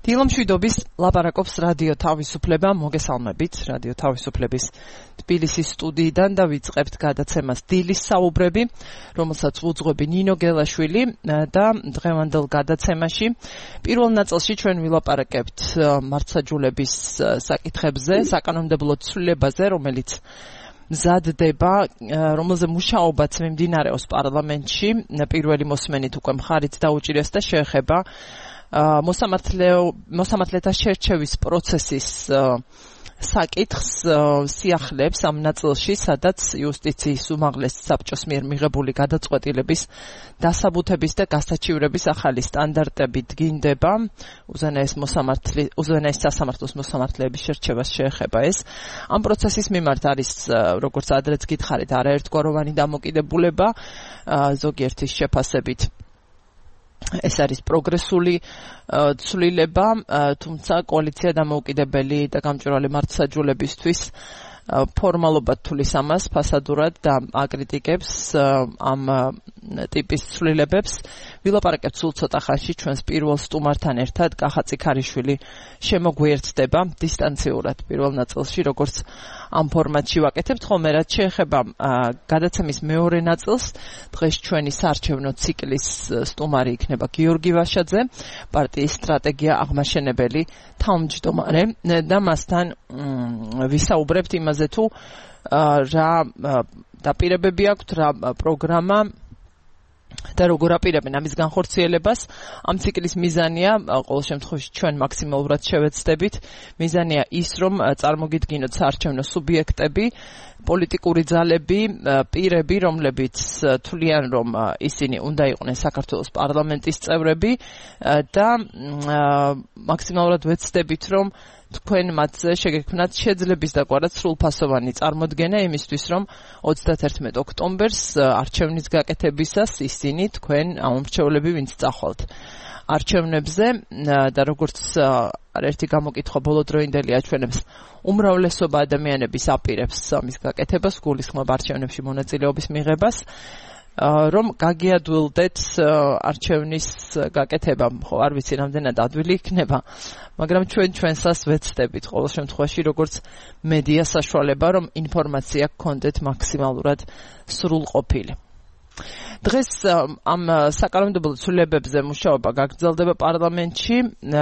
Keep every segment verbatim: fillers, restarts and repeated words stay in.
დილო მშვიდობის ლაპარაკობს რადიო თავისუფლება, მოგესალმებით რადიო თავისუფლების თბილისის სტუდიიდან და ვიწყებთ გადაცემას დილის საუბრები, რომელსაც უძღვები ნინო გელაშვილი და დღევანდელ გადაცემაში პირველ ნაწილში ჩვენ ვილაპარაკებთ მართლმსაჯულების საკითხებზე, საკანონმდებლო ცვლილებაზე, რომელიც მზადდება, რომელზე მუშაობაც მიმდინარეობს პარლამენტში, პირველი მოსმენით უკვე მხარიც დაუჭირეს და შეეხება მოსამართლეთა შერჩევის პროცესის საკითხს სიახლეებს ამ ნაწილში, სადაც იუსტიციის უმაღლეს საბჭოს მიერ მიღებული გადაწყვეტილების დასაბუთების და გასაჩივრების ახალი სტანდარტები დგინდება. უზენაეს მოსამართლე უზენაეს სასამართლოს მოსამართლეების შერჩევას შეეხება ეს. ამ პროცესის მიმართ არის, როგორც ადრეც გითხარით, არაერთგვაროვანი დამოკიდებულება, ზოგიერთის შეფასებით ეს არის პროგრესული ცვლილება, თუმცა კოალიცია დამოუკიდებელი და გამჭვირვალე მართლმსაჯულებისთვის ფორმალობად თulis ამას ფასადურად და აკრიტიკებს ამ ტიპის ცვლილებებს. ვილაპარაკებთ სულ ცოტა ხანში ჩვენს პირველ სტუმართან ერთად. კახა წიქარიშვილი შემოგვიერთდება დისტანციურად პირველ ნაწილში, როგორც ამ ფორმატში ვაკეთებთ ხოლმე, რაც შეეხება გადაცემის მეორე ნაწილს. დღეს ჩვენი საარჩევნო ციკლის სტუმარი იქნება გიორგი ვაშაძე, პარტიის სტრატეგია აღმაშენებელი თავმჯდომარე და მასთან ვისაუბრებთ იმაზე თუ რა დაპირებები აქვთ, რა პროგრამა და როგორ აპირებენ ამის განხორციელებას. ამ ციკლის მიზანია, ყოველ შემთხვევაში ჩვენ მაქსიმალურად შევეცდებით, მიზანია ის, რომ წარმოგიდგინოთ საარჩევნო სუბიექტები, პოლიტიკური ძალები, პირები, რომლებიც თვლიან, რომ ისინი უნდა იყვნენ საქართველოს პარლამენტის წევრები და მაქსიმალურად ვეცდებით, რომ თქვენ მათზე შეგექმნათ შეძლების დაკვირვად სრულფასოვანი წარმოდგენა იმისთვის, რომ ოცდათერთმეტ ოქტომბერს არჩევნის გაკეთებისას ისინი თქვენ ამომრჩევლები ვინც წახვალთ არჩევნებზე და როგორც არაერთი გამოკითხვა ბოლოდროინდელი აჩვენებს, უმრავლესობა ადამიანების აპირებს ამის გაკეთებას, გულისხმობ არჩევნებში მონაწილეობის მიღებას, რომ გაგიადვილდეთ არჩევნის გაკეთება. ხო, არ ვიცი რამდენად ადვილი იქნება, მაგრამ ჩვენ ჩვენსას ვეცდებით ყოველ შემთხვევაში, როგორც მედია საშუალება, რომ ინფორმაცია გქონდეთ მაქსიმალურად სრულყოფილი. დღეს ამ საკანონმდებლო ცვლილებებზე მუშაობა გაგრძელდება პარლამენტში.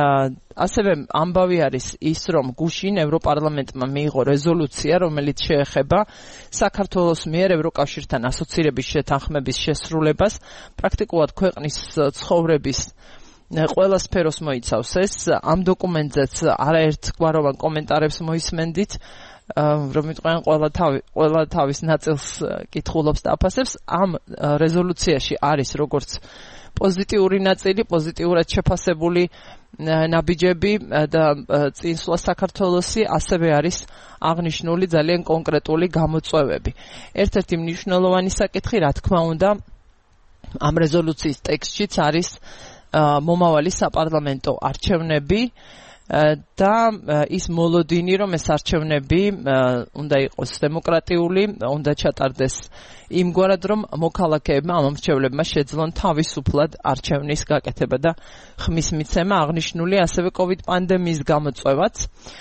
ასევე ამბავი არის ის, რომ გუშინ ევროპარლამენტმა მიიღო რეზოლუცია, რომელიც შეეხება საქართველოს მიერ ევროკავშირთან ასოცირების შეთანხმების შესრულებას, პრაქტიკულად ქვეყნის ცხოვრების ყველა სფეროს მოიცავს ეს. ამ დოკუმენტზეც არაერთგვაროვან კომენტარებს მოისმენდით, რომ მიტყვიან ყველა თავი ყველა თავის ნაწილს კითხულობს და აფასებს. ამ რეზოლუციაში არის როგორც პოზიტიური ნაწილი, პოზიტიურად შეფასებული ნაბიჯები და წინსვლა საქართველოსი, ასევე არის აღნიშნული ძალიან კონკრეტული გამოწვევები. ერთ-ერთი მნიშვნელოვანი საკითხი, რა თქმა უნდა, ამ რეზოლუციის ტექსტშიც არის მომავალი საპარლამენტო არჩევნები და ის მოლოდინი, რომ ეს არჩევნები უნდა იყოს დემოკრატიული, უნდა ჩატარდეს იმგვარად, რომ მოქალაქეებმა, ამომრჩევლებმა შეძლონ თავისუფლად არჩევნის გაკეთება და ხმის მიცემა, აღნიშნული ასევე კოვიდ პანდემიის გამოწვევაც.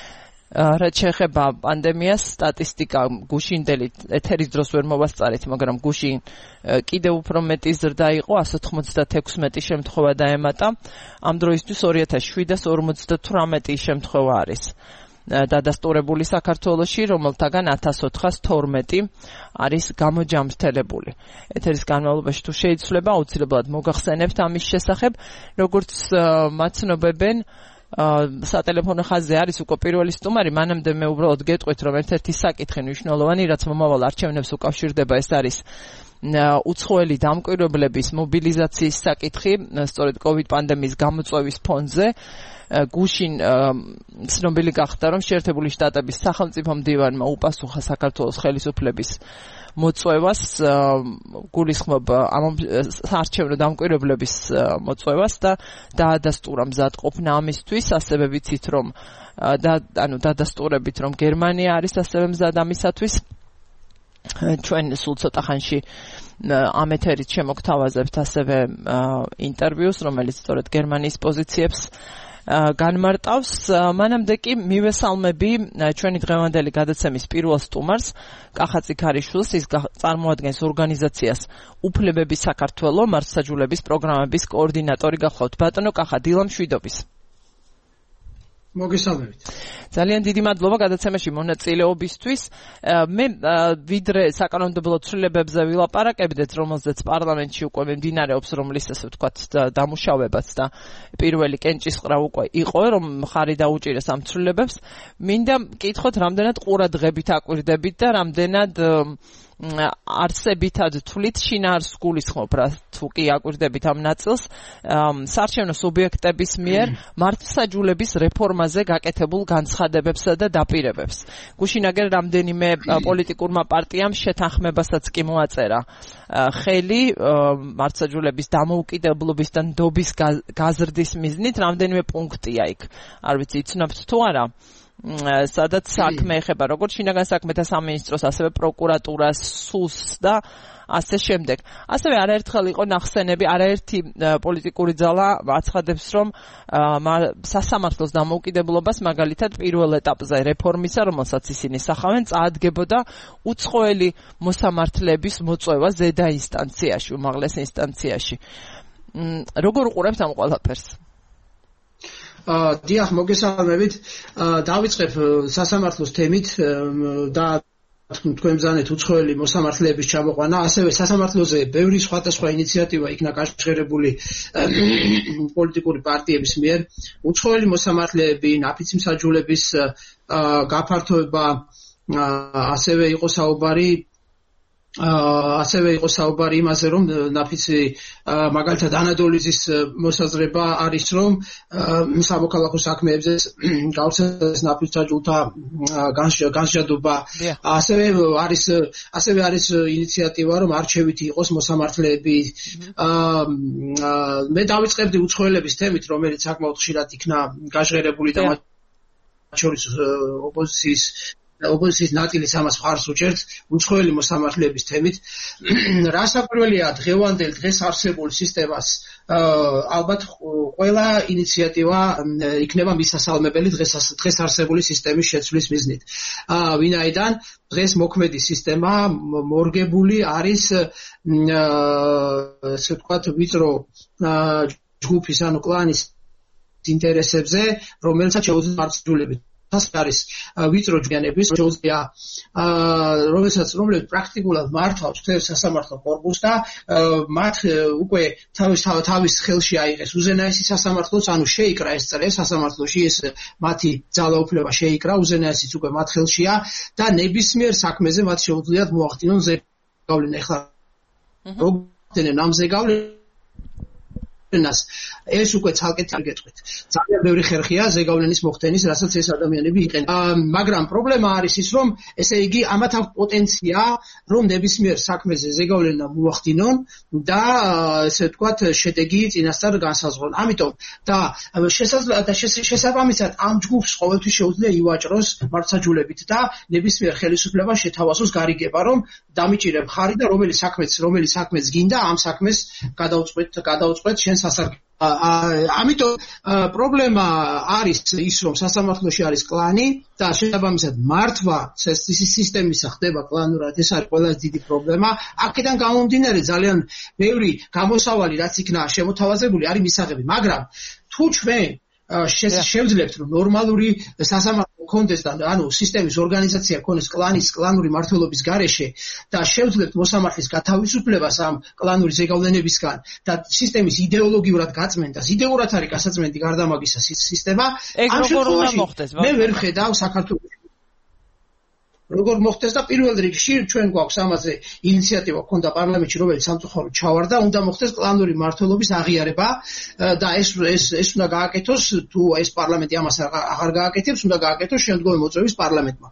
რაც შეეხება პანდემიას, სტატისტიკა გუშინდელი ეთერის დროს ვერ მოვასწარეთ, მაგრამ გუშინ კიდევ უფრო მეტი ზრდა იყო, ასი ოცდაექვსი შემთხვევა დაემატა. ამ დროისთვის ორი ათას შვიდას ორმოცდათვრამეტი შემთხვევა არის დადასტურებული საქართველოში, რომელთაგან ათას ოთხას თორმეტი არის გამოჯამრთელებული. ეთერის განმავლობაში თუ შეიცვლება, აუცილებლად მოგახსენებთ ამის შესახებ, როგორც მაცნობებენ სატელეფონო ხაზზე არის უკვე პირველი სტუმარი, მანამდე მე უბრალოდ გეტყვით, რომ ერთ-ერთი საკითხი მნიშვნელოვანი, რაც მომავალ არჩევნებს უკავშირდება, ეს არის უცხოელი დამკვირვებლების მობილიზაციის საკითხი, სწორედ კოვიდ პანდემიის გამოწვევის ფონზე. გუშინ ცნობილი გახდა, რომ შეერთებული შტატების სახელმწიფო მდივანმა უპასუხა საქართველოს ხელისუფლების მოწვევას, გულისხმობ ამ საარჩევნო დამკვირვებლების მოწვევას და დაადასტურა მზადყოფნა ამისთვის. ასევე ვიცით, რომ და ანუ დადასტურებით, რომ გერმანია არის ასევე მზად ამისათვის. ჩვენ სულ ცოტა ხანში ამ ეთერით შემოგთავაზებთ ასევე ინტერვიუს, რომელიც სწორედ გერმანიის პოზიციებს განმარტავს. მანამდე კი მივესალმები ჩვენი დღევანდელი გადაცემის პირველ სტუმარს, კახა წიქარიშვილს, ის წარმოადგენს ორგანიზაციას უფლებების საქართველო მართლმსაჯულების პროგრამების კოორდინატორი გახლავთ. ბატონო კახა, დილა მშვიდობის. მოგესალმებით. ძალიან დიდი მადლობა გადაცემაში მონაწილეობისთვის. მე ვიდრე საკანონმდებლო ცვლილებებზე ვილაპარაკებდეთ, რომელზეც პარლამენტში უკვე მიმდინარეობს, რომლის ასე ვთქვათ დამუშავებაც და პირველი კენჭისყრა უკვე იყო, რომ ხარი დაუჭირეს ამ ცვლილებებს. მინდა მკითხოთ, რამდენად ყურადღებით აკვირდებით და რამდენად არსებითად თვლით შინაარსს გულისხმობ, რა თუ კი აკვირდებით ამ ნაწილს, საარჩევნო სუბიექტების მიერ მართლმსაჯულების რეფორმაზე გაკეთებულ განცხადებებსა და დაპირებებს. გუშინაგერ რამდენიმე პოლიტიკურმა პარტიამ შეთანხმებასაც კი მოაწერა ხელი მართლმსაჯულების დამოუკიდებლობის და ნდობის გაზრდის მიზნით, რამდენიმე პუნქტია იქ. არ ვიცი, იცნობთ თუ არა? სადაც საქმე ეხება როგორც შინაგან საქმეთა სამინისტროს, ასევე პროკურატურას, სულს და ასე შემდეგ. ასევე არაერთხელ იყო ნახსენები, არაერთი პოლიტიკური ძალა აცხადებს, რომ სასამართლოს დამოუკიდებლობას მაგალითად პირველ ეტაპზე რეფორმისა, რომელსაც ისინი სახავენ, წაადგებოდა უცხოელი მოსამართლეების მოწვევა ზედა ინსტანციაში, უმაღლეს ინსტანციაში. როგორ უყურებთ ამ ყველაფერს? დიახ, მოგესალმებით. დავიწყებ სასამართლოს თემით და თქვენ ბრძანეთ უცხოელი მოსამართლეების ჩამოყვანა, ასევე სასამართლოზე ბევრი სხვადასხვა ინიციატივა იქნა გაშღერებული პოლიტიკური პარტიების მიერ. უცხოელი მოსამართლეები, ნაფიცი მსაჯულების გაფართოება, ასევე იყო საუბარი ასევე იყო საუბარი იმაზე, რომ ნაფიცი მაგალითად ანადოლიზის მოსაზრება არის, რომ სამოქალაქო საქმეებზე გავრცელდეს ნაფიცმსაჯულთა განსჯადობა. ასევე არის ასევე არის ინიციატივა, რომ არჩევითი იყოს მოსამართლეები. მე დავიწყებდი უცხოელების თემით, რომელიც საკმაოდ ხშირად იქნა გაშღერებული და მათ შორის ოპოზიციის ოპოზიციის ნაწილის ამას მხარს უჭერს უცხოელი მოსამართლეების თემით. რასაკვირველია, დღევანდელ დღეს არსებულ სისტემას ალბათ ყველა ინიციატივა იქნება მისასალმებელი დღეს დღეს არსებული სისტემის შეცვლის მიზნით. ვინაიდან დღეს მოქმედი სისტემა მორგებული არის ასე ვთქვათ ვიწრო ჯგუფის ანუ კლანის ინტერესებზე, რომელსაც შეუძლია მართლმსაჯულებით არის ვიწრო ჯგუფიანების შეუძლია რომელსაც რომლებიც პრაქტიკულად მართავს თელ სასამართლო კორპუსს და მათ უკვე თავის თავის ხელში აიღეს უზენაესი სასამართლოც, ანუ შეიკრა ეს წრე სასამართლოში, ეს მათი ძალაუფლება შეიკრა, უზენაესიც უკვე მათ ხელშია და ნებისმიერ საქმეზე მათ შეუძლიათ მოახდინონ ზეგავლენა. ეხლა როგორ ამ ზეგავლენას ეს უკვე ცალკე თარგეტყვით. ძალიან ბევრი ხერხია ზეგავლენის მოხდენის, რასაც ეს ადამიანები იყენებენ. მაგრამ პრობლემა არის ის, რომ ესე იგი ამათ აქვს პოტენცია, რომ ნებისმიერ საქმეზე ზეგავლენა მოახდინონ და ესე ვთქვათ შედეგი წინასწარ განსაზღვრონ. ამიტომ და შესაბამისად ამ ჯგუფს ყოველთვის შეუძლია ივაჭროს მართლმსაჯულებით და ნებისმიერ ხელისუფლებას შეთავაზოს გარიგება, რომ დამიჭირებ ხარი და რომელი საქმეც რომელი საქმეც გინდა ამ საქმეს გადაუწყვეტ გადაუწყვეტ შენ სასარგებლოდ. ამიტომ პრობლემა არის ის, რომ სასამართლოში არის კლანი და შესაბამისად მართვა სისტემისა ხდება კლანურად, ეს არის ყველაზე დიდი პრობლემა. აქედან გამომდინარე ძალიან ბევრი გამოსავალი, რაც იქნა შემოთავაზებული, არის მისაღები, მაგრამ თუ ჩვენ შევძლებთ, რომ ნორმალური სასამართლო კონდეს და ანუ სისტემის ორგანიზაცია ქონდეს კლანის კლანური მართლობის გარეშე და შევძლებთ მოსამართლის გათავისუფლებას ამ კლანური ზეგავლენებისგან და სისტემის იდეოლოგიურად გაწმენდას, იდეურად არის გასაწმენდი გარდა მაგისა სისტემა, ამ შემთხვევაში მე ვერ ვხედავ საქართველოს როგორ მოხდეს და პირველ რიგში ჩვენ გვაქვს ამაზე ინიციატივა ქონდა პარლამენტში, რომელიც სამწუხაროდ ჩავარდა, უნდა მოხდეს კლანური მართლობის აღიარება და ეს ეს ეს უნდა გააკეთოს, თუ ეს პარლამენტი ამას აღარ გააკეთებს, უნდა გააკეთოს შემდგომი მოწვევის პარლამენტმა.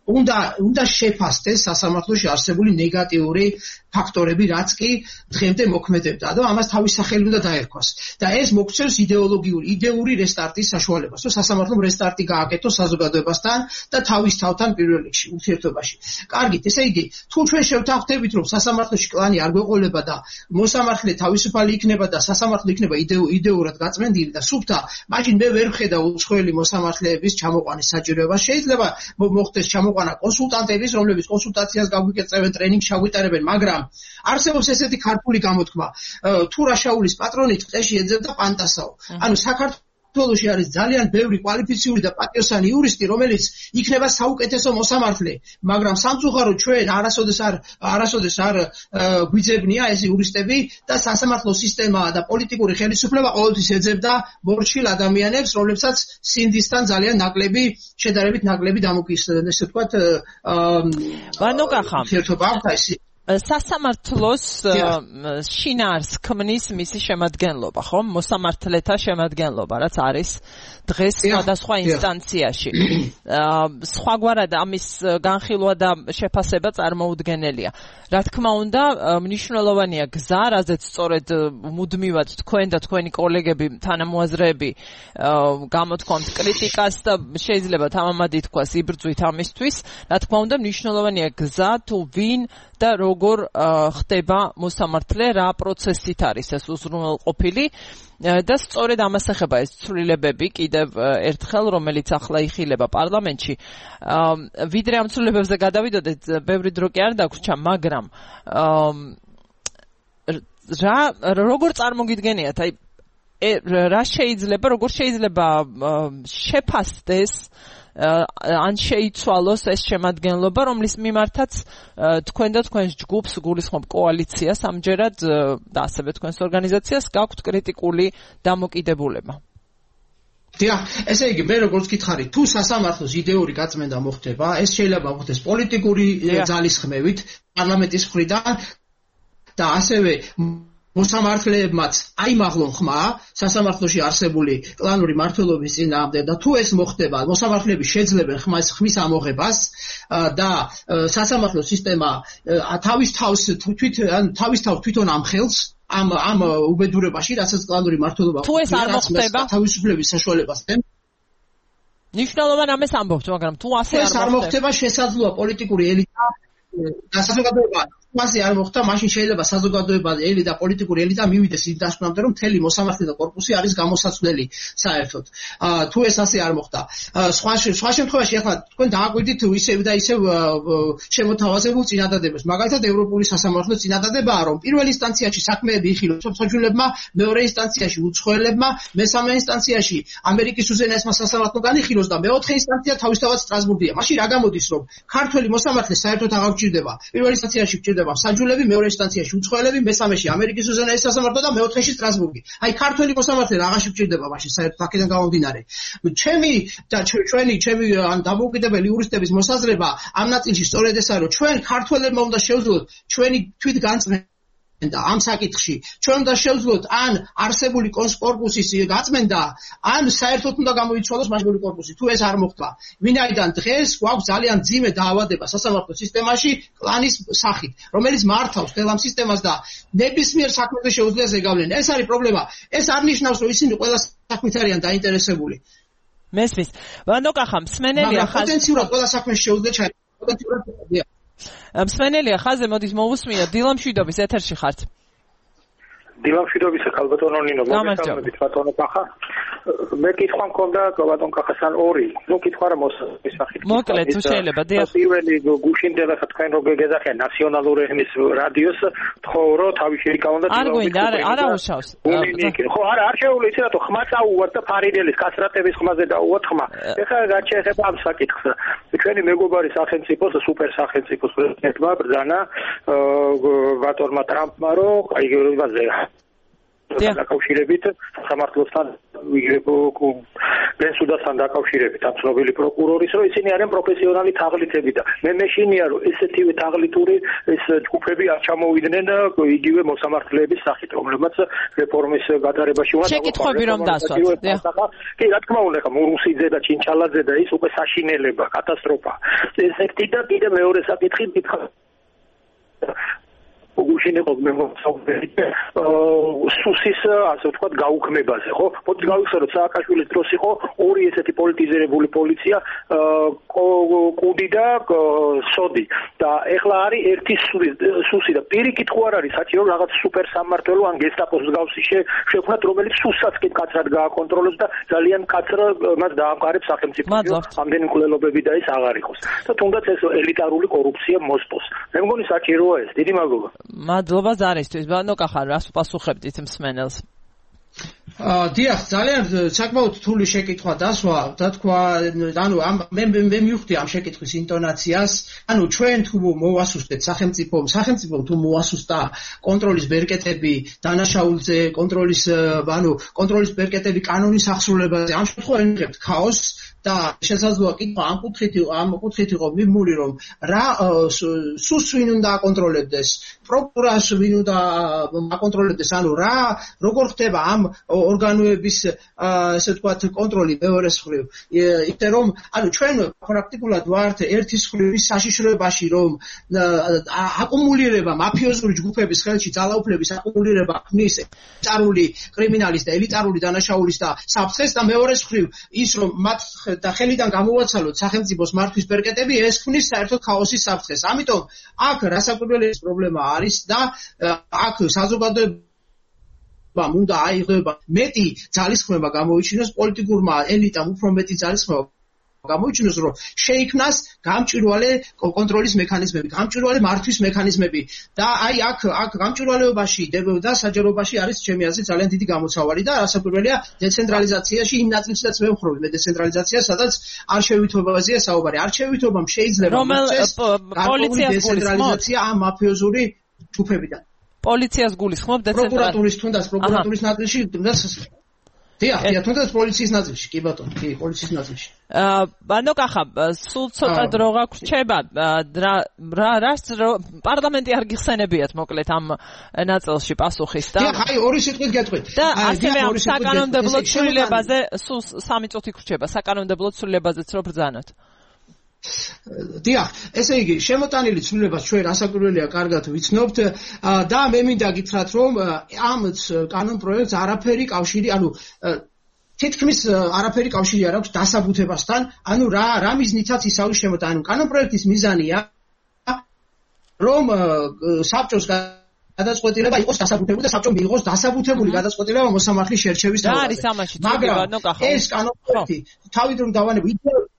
უნდა უნდა შეფასდეს სასამართლოში არსებული ნეგატიური ფაქტორები, რაც კი დღემდე მოქმედებდა და ამას თავის სახელი უნდა დაერქვას. და ეს მოგვცემს იდეოლოგიური, იდეური რესტარტის საშუალებას, რომ სასამართლომ რესტარტი გააკეთოს საზოგადოებასთან და თავის თავთან პირველ რიგში ურთიერთობაში. კარგით, ესე იგი, თუ ჩვენ შევთანხმდებით, რომ სასამართლოში კლანი არ გვეყოლება და მოსამართლე თავისუფალი იქნება და სასამართლო იქნება იდეურად გაწმენდილი და სუფთა, მაშინ მე ვერ ვხედავ უცხოელი მოსამართლეების ჩამოყვანის საჭიროებას. შეიძლება მოხდეს ჩამოყვანა კონსულტანტების, რომლებიც კონსულტაციას გაგვიკეცებენ, ტრენინგს ჩაგვიტარებენ, მაგრამ არსებობს ესეთი ქართული გამოთქმა, თუ რა შაულის პატრონი ტყეში ეძებდა პანტასაო. ანუ საქართველოში არის ძალიან ბევრი კვალიფიციური და პატიოსანი იურისტი, რომელიც იქნება საუკეთესო მოსამართლე, მაგრამ სამწუხაროდ ჩვენ არასოდეს არ არასოდეს არ გვიძებნია ეს იურისტები და სასამართლო სისტემა და პოლიტიკური ხელისუფლება ყოველთვის ეძებდა მორჩილ ადამიანებს, რომლებსაც სინდისთან ძალიან ნაკლები, შედარებით ნაკლები დამოკისრებენ, ესე ვთქვათ, ვანოკახა. ურთიერთობა აქვს ეს სასამართლოს შინაარს ქმნის მისი შემადგენლობა, ხო? მოსამართლეთა შემადგენლობა, რაც არის დღეს სხვადასხვა ინსტანციაში. სხვაგვარად ამის განხილვა და შეფასება წარმოუდგენელია. რა თქმა უნდა, მნიშვნელოვანია გზა, რაზეც სწორედ მუდმივად თქვენ და თქვენი კოლეგები, თანამოაზრეები გამოთქვამთ კრიტიკას და შეიძლება თამამად ითქვას იბრძვით ამისთვის. რა თქმა უნდა, მნიშვნელოვანია გზა, თუ ვინ და როგორ ხდება მოსამართლე, რა პროცესით არის ეს უზრუნველყოფილი და სწორედ ამას ეხება ეს ცვლილებები კიდევ ერთხელ, რომელიც ახლა იხილება პარლამენტში. ვიდრე ამ ცვლილებებზე გადავიდოდეთ, ბევრი დრო კი არ დაგვრჩა, მაგრამ რა როგორ წარმოგიდგენიათ, აი რა შეიძლება, როგორ შეიძლება შეფასდეს ან შეიცვალოს ეს შემადგენლობა, რომლის მიმართაც თქვენ და თქვენს ჯგუფს გულისხმობ კოალიციას ამჯერად და ასევე თქვენს ორგანიზაციას გაქვთ კრიტიკული დამოკიდებულება. დიახ, ესე იგი, მე როგორც გითხარით, თუ სასამართლოს იდეური გაწმენდა მოხდება, ეს შეიძლება მოხდეს პოლიტიკური ძალისხმევით, პარლამენტის მხრიდან და ასევე მოსამართლეებმაც აიმაღლონ ხმა სასამართლოში არსებული კლანური მმართველობის წინააღმდეგ და თუ ეს მოხდება, მოსამართლეები შეძლებენ ხმის ხმის ამოღებას და სასამართლო სისტემა თავის თავს თვით თავის თავს თვითონ ამხელს ამ ამ უბედურებაში, რასაც კლანური მმართველობა თუ ეს არ მოხდება, თავისუფლების საშუალებასთან ნიშნულოვან ამას ამბობთ, მაგრამ თუ ასე არ მოხდება, შესაძლოა პოლიტიკური ელიტა და საზოგადოება მასე არ მოხდა, მაშინ შეიძლება საზოგადოება ელი და პოლიტიკური ელიტა მივიდეს იმ დასკვნამდე, რომ მთელი მოსამართლე და კორპუსი არის გამოსაცვლელი საერთოდ. თუ ეს ასე არ მოხდა. სხვა სხვა შემთხვევაში ახლა თქვენ დააკვირდით ისევ და ისევ შემოთავაზებულ წინადადებას. მაგალითად, ევროპული სასამართლოს წინადადებაა, რომ პირველ ინსტანციაში საქმეები იხილოს სოფსაჯულებმა, მეორე ინსტანციაში უცხოელებმა, მესამე ინსტანციაში ამერიკის უზენაესმა სასამართლომ განიხილოს და მეოთხე ინსტანცია თავისთავად სტრასბურგია. მაშინ რა გამოდის, რომ ქართველი მოსამართლე საერთოდ აღარ გჭირდება. პირველ ინსტანციაში გჭირდება საჯულები, მეორე ინსტანციაში უცხოელები, მესამეში ამერიკის უზენაესი სასამართლო და მეოთხეში სტრასბურგი. აი ქართველი მოსამართლე რაღაცა გჭირდება მაშინ საერთოდ აქედან გამომდინარე. ჩემი და ჩვენი ჩემი ან დამოუკიდებელი იურისტების მოსაზრება ამ ნაწილში სწორედ ესაა, რომ ჩვენ ქართველებმა უნდა შევძლოთ ჩვენი თვით განწმენდა და ამ საკითხში ჩვენ უნდა შევძლოთ ან არსებული კორპუსის გაწმენდა, ან საერთოდ უნდა გამოიცვალოს მასშტაბური კორპუსი. თუ ეს არ მოხდა, ვინაიდან დღეს გვაქვს ძალიან ძიმე დაავადება სასამართლო სისტემაში კლანის სახით, რომელიც მართავს ყველა ამ სისტემას და ნებისმიერ საქმეზე შეუძლია ზეგავლენა. ეს არის პრობლემა. ეს არ ნიშნავს, რომ ისინი ყველა საქმით არიან დაინტერესებული. მესმის. ვანოკახა, მსმენელია ხაზი. პოტენციურად ყველა საქმეში შეუძლია ჩაერთო. პოტენციურად მსმენელია ხაზზე, მოდის მოვუსმინო, დილამშვიდობის ეთერში ხართ. დილამშვიდობის ქალბატონო ნინო, მოგესალმებით ბატონო კახა. მე კითხვა მქონდა ბატონ კახასთან ორი. ნუ კითხვა რა მოსალის სახით. მოკლედ, თუ შეიძლება, დიახ. პირველი გუშინდელა თქვენ რო გეგეძახიან ნაციონალური ეხმის რადიოს, თქო რო თავი შეიკავონ და არ გვინდა, არა, არა უშავს. ხო, არა, არ შეუძლია იცი რატო ხმა წაუვართ და ფარიდელის კასრატების ხმაზე დაუვართ ხმა. ეხლა გაჩეხება ამ საკითხს. ჩვენი მეგობარი სახელმწიფოს, სუპერ სახელმწიფოს პრეზიდენტმა ბრძანა ბატონმა ტრამპმა, რომ აი გეუბნაზე დაკავშირებით სამართლოსთან ბენსუდასთან დაკავშირებით ამ ცნობილი პროკურორის, რომ ისინი არიან პროფესიონალი თაღლითები და მე მეშინია რომ ესეთივე თაღლითური ეს ჯგუფები არ ჩამოვიდნენ იგივე მოსამართლეების სახით, რომლებმაც რეფორმის გატარებაში უნდა შეკითხვები რომ დასვათ. კი, რა თქმა უნდა, ხა მურუსიძე და ჩინჩალაძე და ის უკვე საშინელება, კატასტროფა. ეს ერთი და კიდე მეორე საკითხი მითხა უგუშინე ყოველ მომსაუბრებით სუსის ასე ვთქვათ გაუქმებაზე, ხო? მოდი გავიხსენოთ, სააკაშვილის დროს იყო ორი ესეთი პოლიტიზირებული პოლიცია, კუდი და სოდი და ეხლა არის ერთი სუსი და პირიქით ხო არ არის საჭირო რაღაც სუპერ სამმართველო ან გესტაპოს მსგავსი შექმნათ, რომელიც სუსსაც კი კაცრად გააკონტროლებს და ძალიან კაცრ მას დაამყარებს სახელმწიფო. ამდენი მკვლელობები და ის აღარ იყოს. და თუნდაც ეს ელიტარული კორუფცია მოსპოს. მე მგონი საჭიროა ეს. დიდი მადლობა. მადლობა ზარისთვის. ბანო კახარ, რას უპასუხებდით მსმენელს? აა დიახ, ძალიან საკმაოდ რთული შეკითხვა დასვა, და თქვა, ანუ მე მე მივხვდი ამ შეკითხვის ინტონაციას. ანუ ჩვენ თუ მოვასუსტეთ სახელმწიფომ, სახელმწიფომ თუ მოვასუსტა კონტროლის ბერკეტები დანაშაულზე, კონტროლის, ანუ კონტროლის ბერკეტები კანონის აღსრულებაზე, ამ შემთხვევაში ვიღებთ ქაოსს და შესაძლოა კითხვა ამ კუთხით ამ კუთხით იყო მიმული, რომ რა სუს ვინ უნდა აკონტროლებდეს, პროკურორს ვინ უნდა აკონტროლებდეს, ანუ რა როგორ ხდება ამ ორგანოების ესე ვთქვათ კონტროლი მეორეს მხრივ. იმიტომ რომ ანუ ჩვენ პრაქტიკულად ვართ ერთის მხრივ საშიშროებაში, რომ აკუმულირება მაფიოზური ჯგუფების ხელში ძალაუფლების აკუმულირება ქმნის ელიტარული კრიმინალის და ელიტარული დანაშაულის და საფრთხეს და მეორეს მხრივ ის რომ მათ და ხელიდან გამოვაცალოთ სახელმწიფოს მართვის ბერკეტები, ეს ქმნის საერთოდ ქაოსის საფრთხეს. ამიტომ აქ რასაკვირველია პრობლემა არის და აქ საზოგადოება უნდა აიღება მეტი ძალისხმევა გამოიჩინოს პოლიტიკურმა ელიტამ, უფრო მეტი ძალისხმევა გამოიჩინოს, რომ შეიქმნას გამჭვირვალე კონტროლის მექანიზმები, გამჭვირვალე მართვის მექანიზმები და აი აქ აქ გამჭვირვალეობაში და საჯაროობაში არის ჩემი აზრით ძალიან დიდი გამოცავალი და რასაკვირველია დეცენტრალიზაციაში იმ ნაწილშიც მე ვხდები, მე დეცენტრალიზაცია, სადაც არჩევითობაზეა საუბარი. არჩევითობამ შეიძლება რომელ პოლიციას დეცენტრალიზაცია ამ მაფიოზური ჯგუფებიდან. პოლიციას გულისხმობ დეცენტრალიზაცია. პროკურატურის თუნდაც პროკურატურის ნაწილში თუნდაც დიახ, დიახ, თუნდაც პოლიციის ნაწილში, კი ბატონო, კი, პოლიციის ნაწილში. აა, ბანო კახა, სულ ცოტა დრო გაგვრჩება, რა რა რას პარლამენტი არ გიხსენებიათ მოკლედ ამ ნაწილში პასუხის და დიახ, აი ორი სიტყვით გეტყვით. და ასევე ამ საკანონმდებლო ცვლილებაზე სულ სამი წუთი გრჩება, საკანონმდებლო ცვლილებაზეც რო ბრძანოთ. დიახ, ესე იგი, შემოტანილი ცვლილებას ჩვენ რასაკვირველია კარგად ვიცნობთ და მე მინდა გითხრათ, რომ ამ კანონ პროექტს არაფერი კავშირი, ანუ თითქმის არაფერი კავშირი არ აქვს დასაბუთებასთან, ანუ რა რა მიზნითაც ისავის შემოტანა. კანონ პროექტის მიზანია რომ საბჭოს გადაწყვეტილება იყოს დასაბუთებული და საბჭომ მიიღოს დასაბუთებული გადაწყვეტილება მოსამართლის შერჩევის თავზე. მაგრამ ეს კანონ პროექტი თავით რომ დავანებო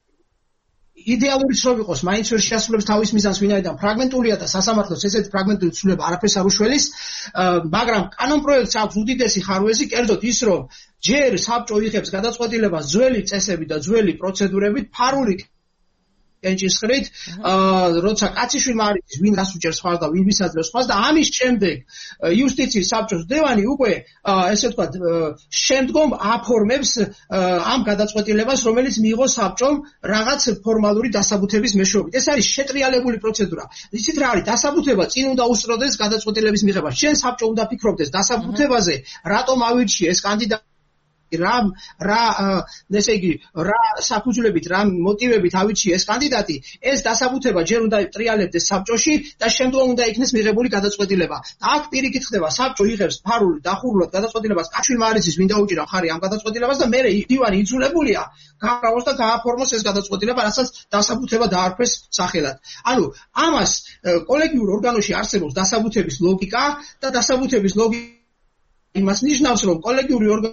იდეალური ცნობი იყოს, მაინც ვერ შეასრულებს თავის მიზანს, ვინაიდან ფრაგმენტულია და სასამართლოს ესეთი ფრაგმენტული ცვლილება არაფერს არ უშველის, მაგრამ კანონ პროექტს აქვს უდიდესი ხარვეზი, კერძოდ ის, რომ ჯერ საბჭო იღებს გადაწყვეტილებას ძველი წესები და ძველი პროცედურებით, ფარული კენჭისყრით, როცა კაციშვილმა არის ვინ რას უჭერს ხვალ და ვინ ვისაძლევს ხვალს და ამის შემდეგ იუსტიციის საბჭოს დევანი უკვე ესე ვთქვათ შემდგომ აფორმებს ამ გადაწყვეტილებას, რომელიც მიიღო საბჭომ რაღაც ფორმალური დასაბუთების მეშვეობით. ეს არის შეტრიალებული პროცედურა. იცით რა არის? დასაბუთება წინ უნდა უსწროდეს გადაწყვეტილების მიღებას. შენ საბჭო უნდა ფიქრობდეს დასაბუთებაზე, რატომ ავირჩიე ეს კანდიდატი, რა რა ესე იგი რა საფუძვლებით, რა მოტივებით ავირჩიე ეს კანდიდატი, ეს დასაბუთება ჯერ უნდა ტრიალებდეს საბჭოში და შემდგომ უნდა იქნეს მიღებული გადაწყვეტილება. აქ პირიქით ხდება, საბჭო იღებს ფარული დახურულად გადაწყვეტილებას, კაცშვილმა არ იცის ვინ დაუჭირა ხარი ამ გადაწყვეტილებას და მე დივანი იძულებულია გააყროს და გააფორმოს ეს გადაწყვეტილება, რასაც დასაბუთება დაარქვეს სახელად. ანუ ამას კოლეგიურ ორგანოში არსებობს დასაბუთების ლოგიკა და დასაბუთების ლოგიკა იმას ნიშნავს, რომ კოლეგიური ორგანო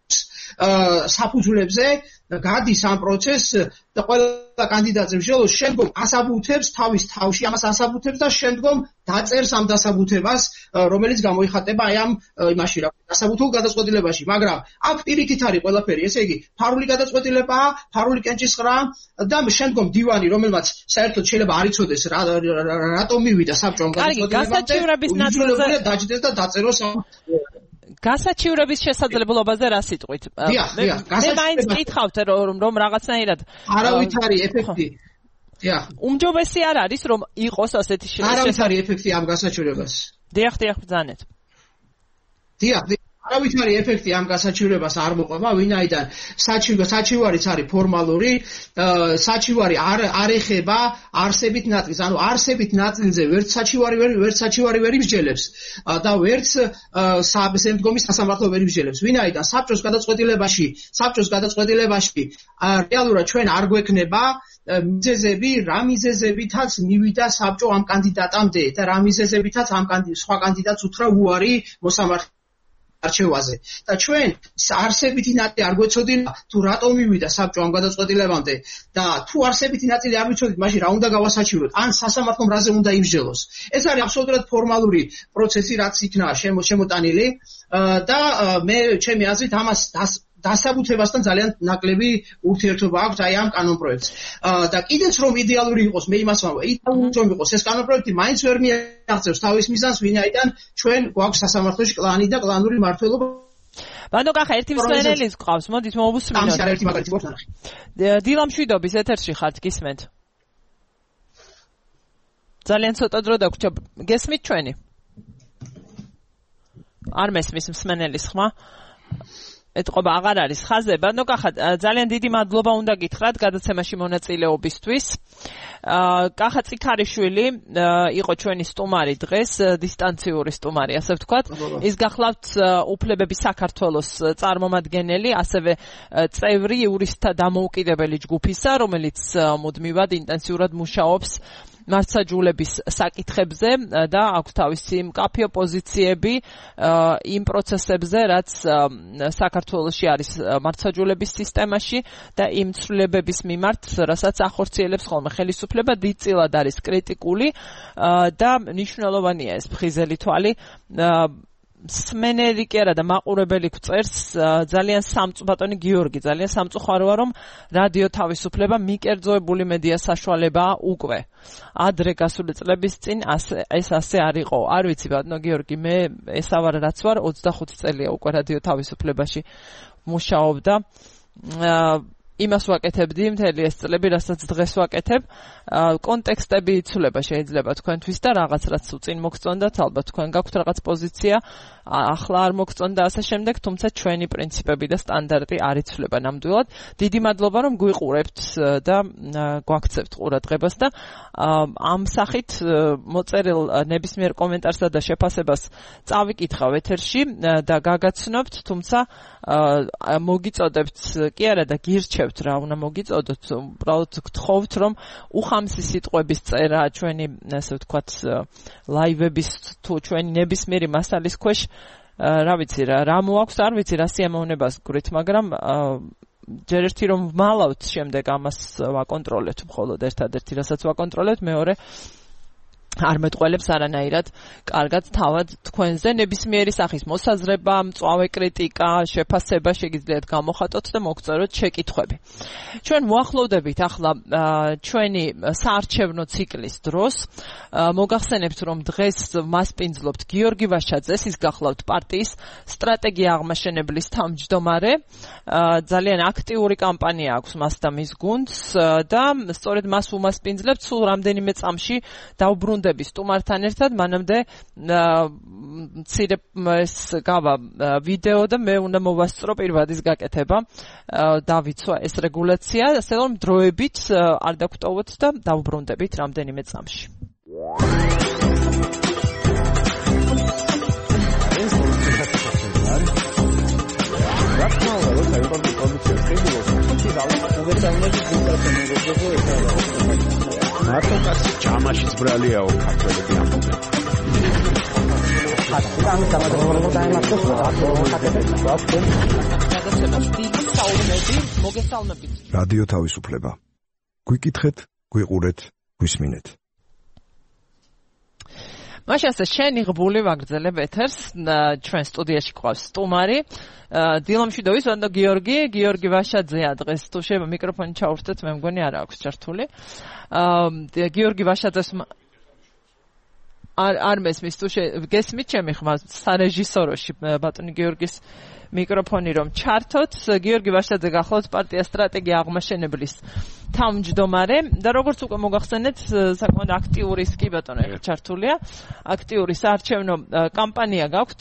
საფუძვლებზე გადის ამ პროცესს და ყველა კანდიდატზე მსჯელოს შემდგომ ასაბუთებს თავის თავში, ამას ასაბუთებს და შემდგომ დაწერს ამ დასაბუთებას, რომელიც გამოიხატება აი ამ იმაში, რა დასაბუთებულ გადაწყვეტილებაში, მაგრამ აქ პირიქით არის ყველაფერი, ესე იგი, ფარული გადაწყვეტილებაა, ფარული კენჭისყრაა და შემდგომ დივანი, რომელმაც საერთოდ შეიძლება არ იცოდეს რა რატომ მივიდა საბჭომ გადაწყვეტილებამდე, დაჯდეს და დაწეროს ამ გასაჩივრების შესაძლებლობაზე რა სიტყვით? მე მაინც მკითხავთ რომ რომ რაღაცნაირად არავით არის ეფექტი. დიახ. უმჯობესი არ არის რომ იყოს ასეთი შესაძლებლობა. არავით არის ეფექტი ამ გასაჩივრებას. დიახ, დიახ, ბრძანეთ. დიახ, არავით არის ეფექტი ამ გასაჩივრებას არ მოყვება, ვინაიდან საჩივარი საჩივარიც არის ფორმალური, საჩივარი არ არ ეხება არსებით ნაწილს, ანუ არსებით ნაწილზე ვერც საჩივარი ვერ ვერც საჩივარი ვერ იმსჯელებს და ვერც შემდგომი სასამართლო ვერ იმსჯელებს, ვინაიდან საბჭოს გადაწყვეტილებაში, საბჭოს გადაწყვეტილებაში რეალურად ჩვენ არ გვექნება მიზეზები, რა მიზეზებითაც მივიდა საბჭო ამ კანდიდატამდე და რა მიზეზებითაც ამ სხვა კანდიდატს უთხრა უარი მოსამართლე არჩევაზე და ჩვენ არსებითი ნაწილი არ გვეცოდინა თუ რატომ მივიდა საბჭო ამ გადაწყვეტილებამდე და თუ არსებითი ნაწილი არ ვიცოდით მაშინ რა უნდა გავასაჩივროთ ან სასამართლომ რაზე უნდა იმსჯელოს. ეს არის აბსოლუტურად ფორმალური პროცესი, რაც იქნა შემოტანილი და მე ჩემი აზრით ამას დასაბუთებასთან ძალიან ნაკლები ურთიერთობა აქვს აი ამ კანონპროექტს. და კიდეც რომ იდეალური იყოს, მე იმას ვამბობ, იდეალური რომ იყოს ეს კანონპროექტი მაინც ვერ მიაღწევს თავის მიზანს, ვინაიდან ჩვენ გვაქვს სასამართლოში კლანი და კლანური მმართველობა. ბანო კახა ერთი მსმენელის გყავს, მოდით მოვუსმინოთ. ამის ერთი მაგალითი გვაქვს ნახე. დილა მშვიდობის ეთერში ხართ, გისმენთ? ძალიან ცოტა დრო დაგვრჩა. გესმით ჩვენი? არ მესმის მსმენელის ხმა. ეთყობა აღარ არის ხაზე. ბანო კახა, ძალიან დიდი მადლობა უნდა გითხრათ გადაცემაში მონაწილეობისთვის. კახა წიქარიშვილი იყო ჩვენი სტუმარი დღეს, დისტანციური სტუმარი, ასე ვთქვათ. ის გახლავთ უფლებების საქართველოს წარმომადგენელი, ასევე წევრი იურისტთა დამოუკიდებელი ჯგუფისა, რომელიც მუდმივად ინტენსიურად მუშაობს მართლმსაჯულების საკითხებზე და აქვს თავისი მკაფიო პოზიციები იმ პროცესებზე, რაც საქართველოში არის მართლმსაჯულების სისტემაში და იმ ცვლილებების მიმართ, რასაც ახორციელებს ხოლმე ხელისუფლება, დიდწილად არის კრიტიკული და მნიშვნელოვანია ეს ფხიზელი თვალი. სმენელი კი არა და მაყურებელი გვწერს ძალიან სამწუხაროა ბატონი გიორგი, ძალიან სამწუხაროა რომ რადიო თავისუფლება მიკერძოებული მედია საშუალებაა უკვე. ადრე გასული წლების წინ ეს ასე არ იყო. არ ვიცი ბატონო გიორგი, მე ესა ვარ რაც ვარ, ოცდახუთი წელია უკვე რადიო თავისუფლებაში მუშაობდა. იმას ვაკეთებდი მთელი ეს წლები, რასაც დღეს ვაკეთებ. კონტექსტები იცვლება შეიძლება თქვენთვის და რაღაც რაც უწინ მოგწონდათ, ალბათ თქვენ გაქვთ რაღაც პოზიცია, ახლა არ მოგწონდა ასე შემდეგ, თუმცა ჩვენი პრინციპები და სტანდარტი არ იცვლება ნამდვილად. დიდი მადლობა რომ გვიყურებთ და გვაქცევთ ყურადღებას და ამ სახით მოწერილ ნებისმიერ კომენტარსა და შეფასებას წავიკითხავ ეთერში და გაგაცნობთ, თუმცა მოგიწოდებთ კი არა და გირჩევთ რა უნდა მოგიწოდოთ, უბრალოდ გთხოვთ რომ უხამსი სიტყვების წერა ჩვენი ასე ვთქვათ ლაივების თუ ჩვენი ნებისმიერი მასალის ქვეშ რა ვიცი რა რა მოაქვს არ ვიცი რა სიამოვნებას გვრით, მაგრამ ჯერ ერთი რომ ვმალავთ შემდეგ ამას ვაკონტროლეთ, მხოლოდ ერთადერთი რასაც ვაკონტროლეთ, მეორე არ მეტყველებს არანაირად კარგად თავად თქვენზე ნებისმიერი სახის მოსაზრება, მწვავე კრიტიკა, შეფასება შეგიძლიათ გამოხატოთ და მოგწეროთ შეკითხვები. ჩვენ მოახლოვდებით ახლა ჩვენი საარჩევნო ციკლის დროს. მოგახსენებთ რომ დღეს მასპინძლობთ გიორგი ვაშაძეს, ის გახლავთ პარტიის სტრატეგია აღმაშენებლის თავმჯდომარე. ძალიან აქტიური კამპანია აქვს მას და მის გუნდს და სწორედ მას უმასპინძლებთ სულ რამდენიმე წამში დაუბრუნდებით სტუმართან ერთად, მანამდე მცირე ეს გავა ვიდეო და მე უნდა მოვასწრო პირვადის გაკეთება, დავიცვა ეს რეგულაცია, ასე რომ დროებით არ დაგვტოვოთ და დავუბრუნდებით რამდენიმე წამში. მარტოკას ჯამაშიც ბრალიაო ქართველები ამბობენ. რადიო თავისუფლება. გვიკითხეთ, გვიყურეთ, გვისმინეთ. მაშასე შენი ღბული ვაგრძელებ ეთერს, ჩვენ სტუდიაში გვყავს სტუმარი. დილამშვიდობის ბატონო გიორგი, გიორგი ვაშაძეა დღეს, თუ შეიძლება მიკროფონი ჩაურთეთ, მე მგონი არ აქვს ჩართული. გიორგი ვაშაძეს არ არ მესმის თუ გესმით ჩემი ხმა სარეჟისოროში ბატონი გიორგის მიკროფონი რომ ჩართოთ. გიორგი ვაშაძე გახლავთ პარტია სტრატეგია აღმაშენებლის თავმჯდომარე და როგორც უკვე მოგახსენეთ საკმაოდ აქტიური კი ბატონო ეხლა ჩართულია. აქტიური საარჩევნო კამპანია გაქვთ.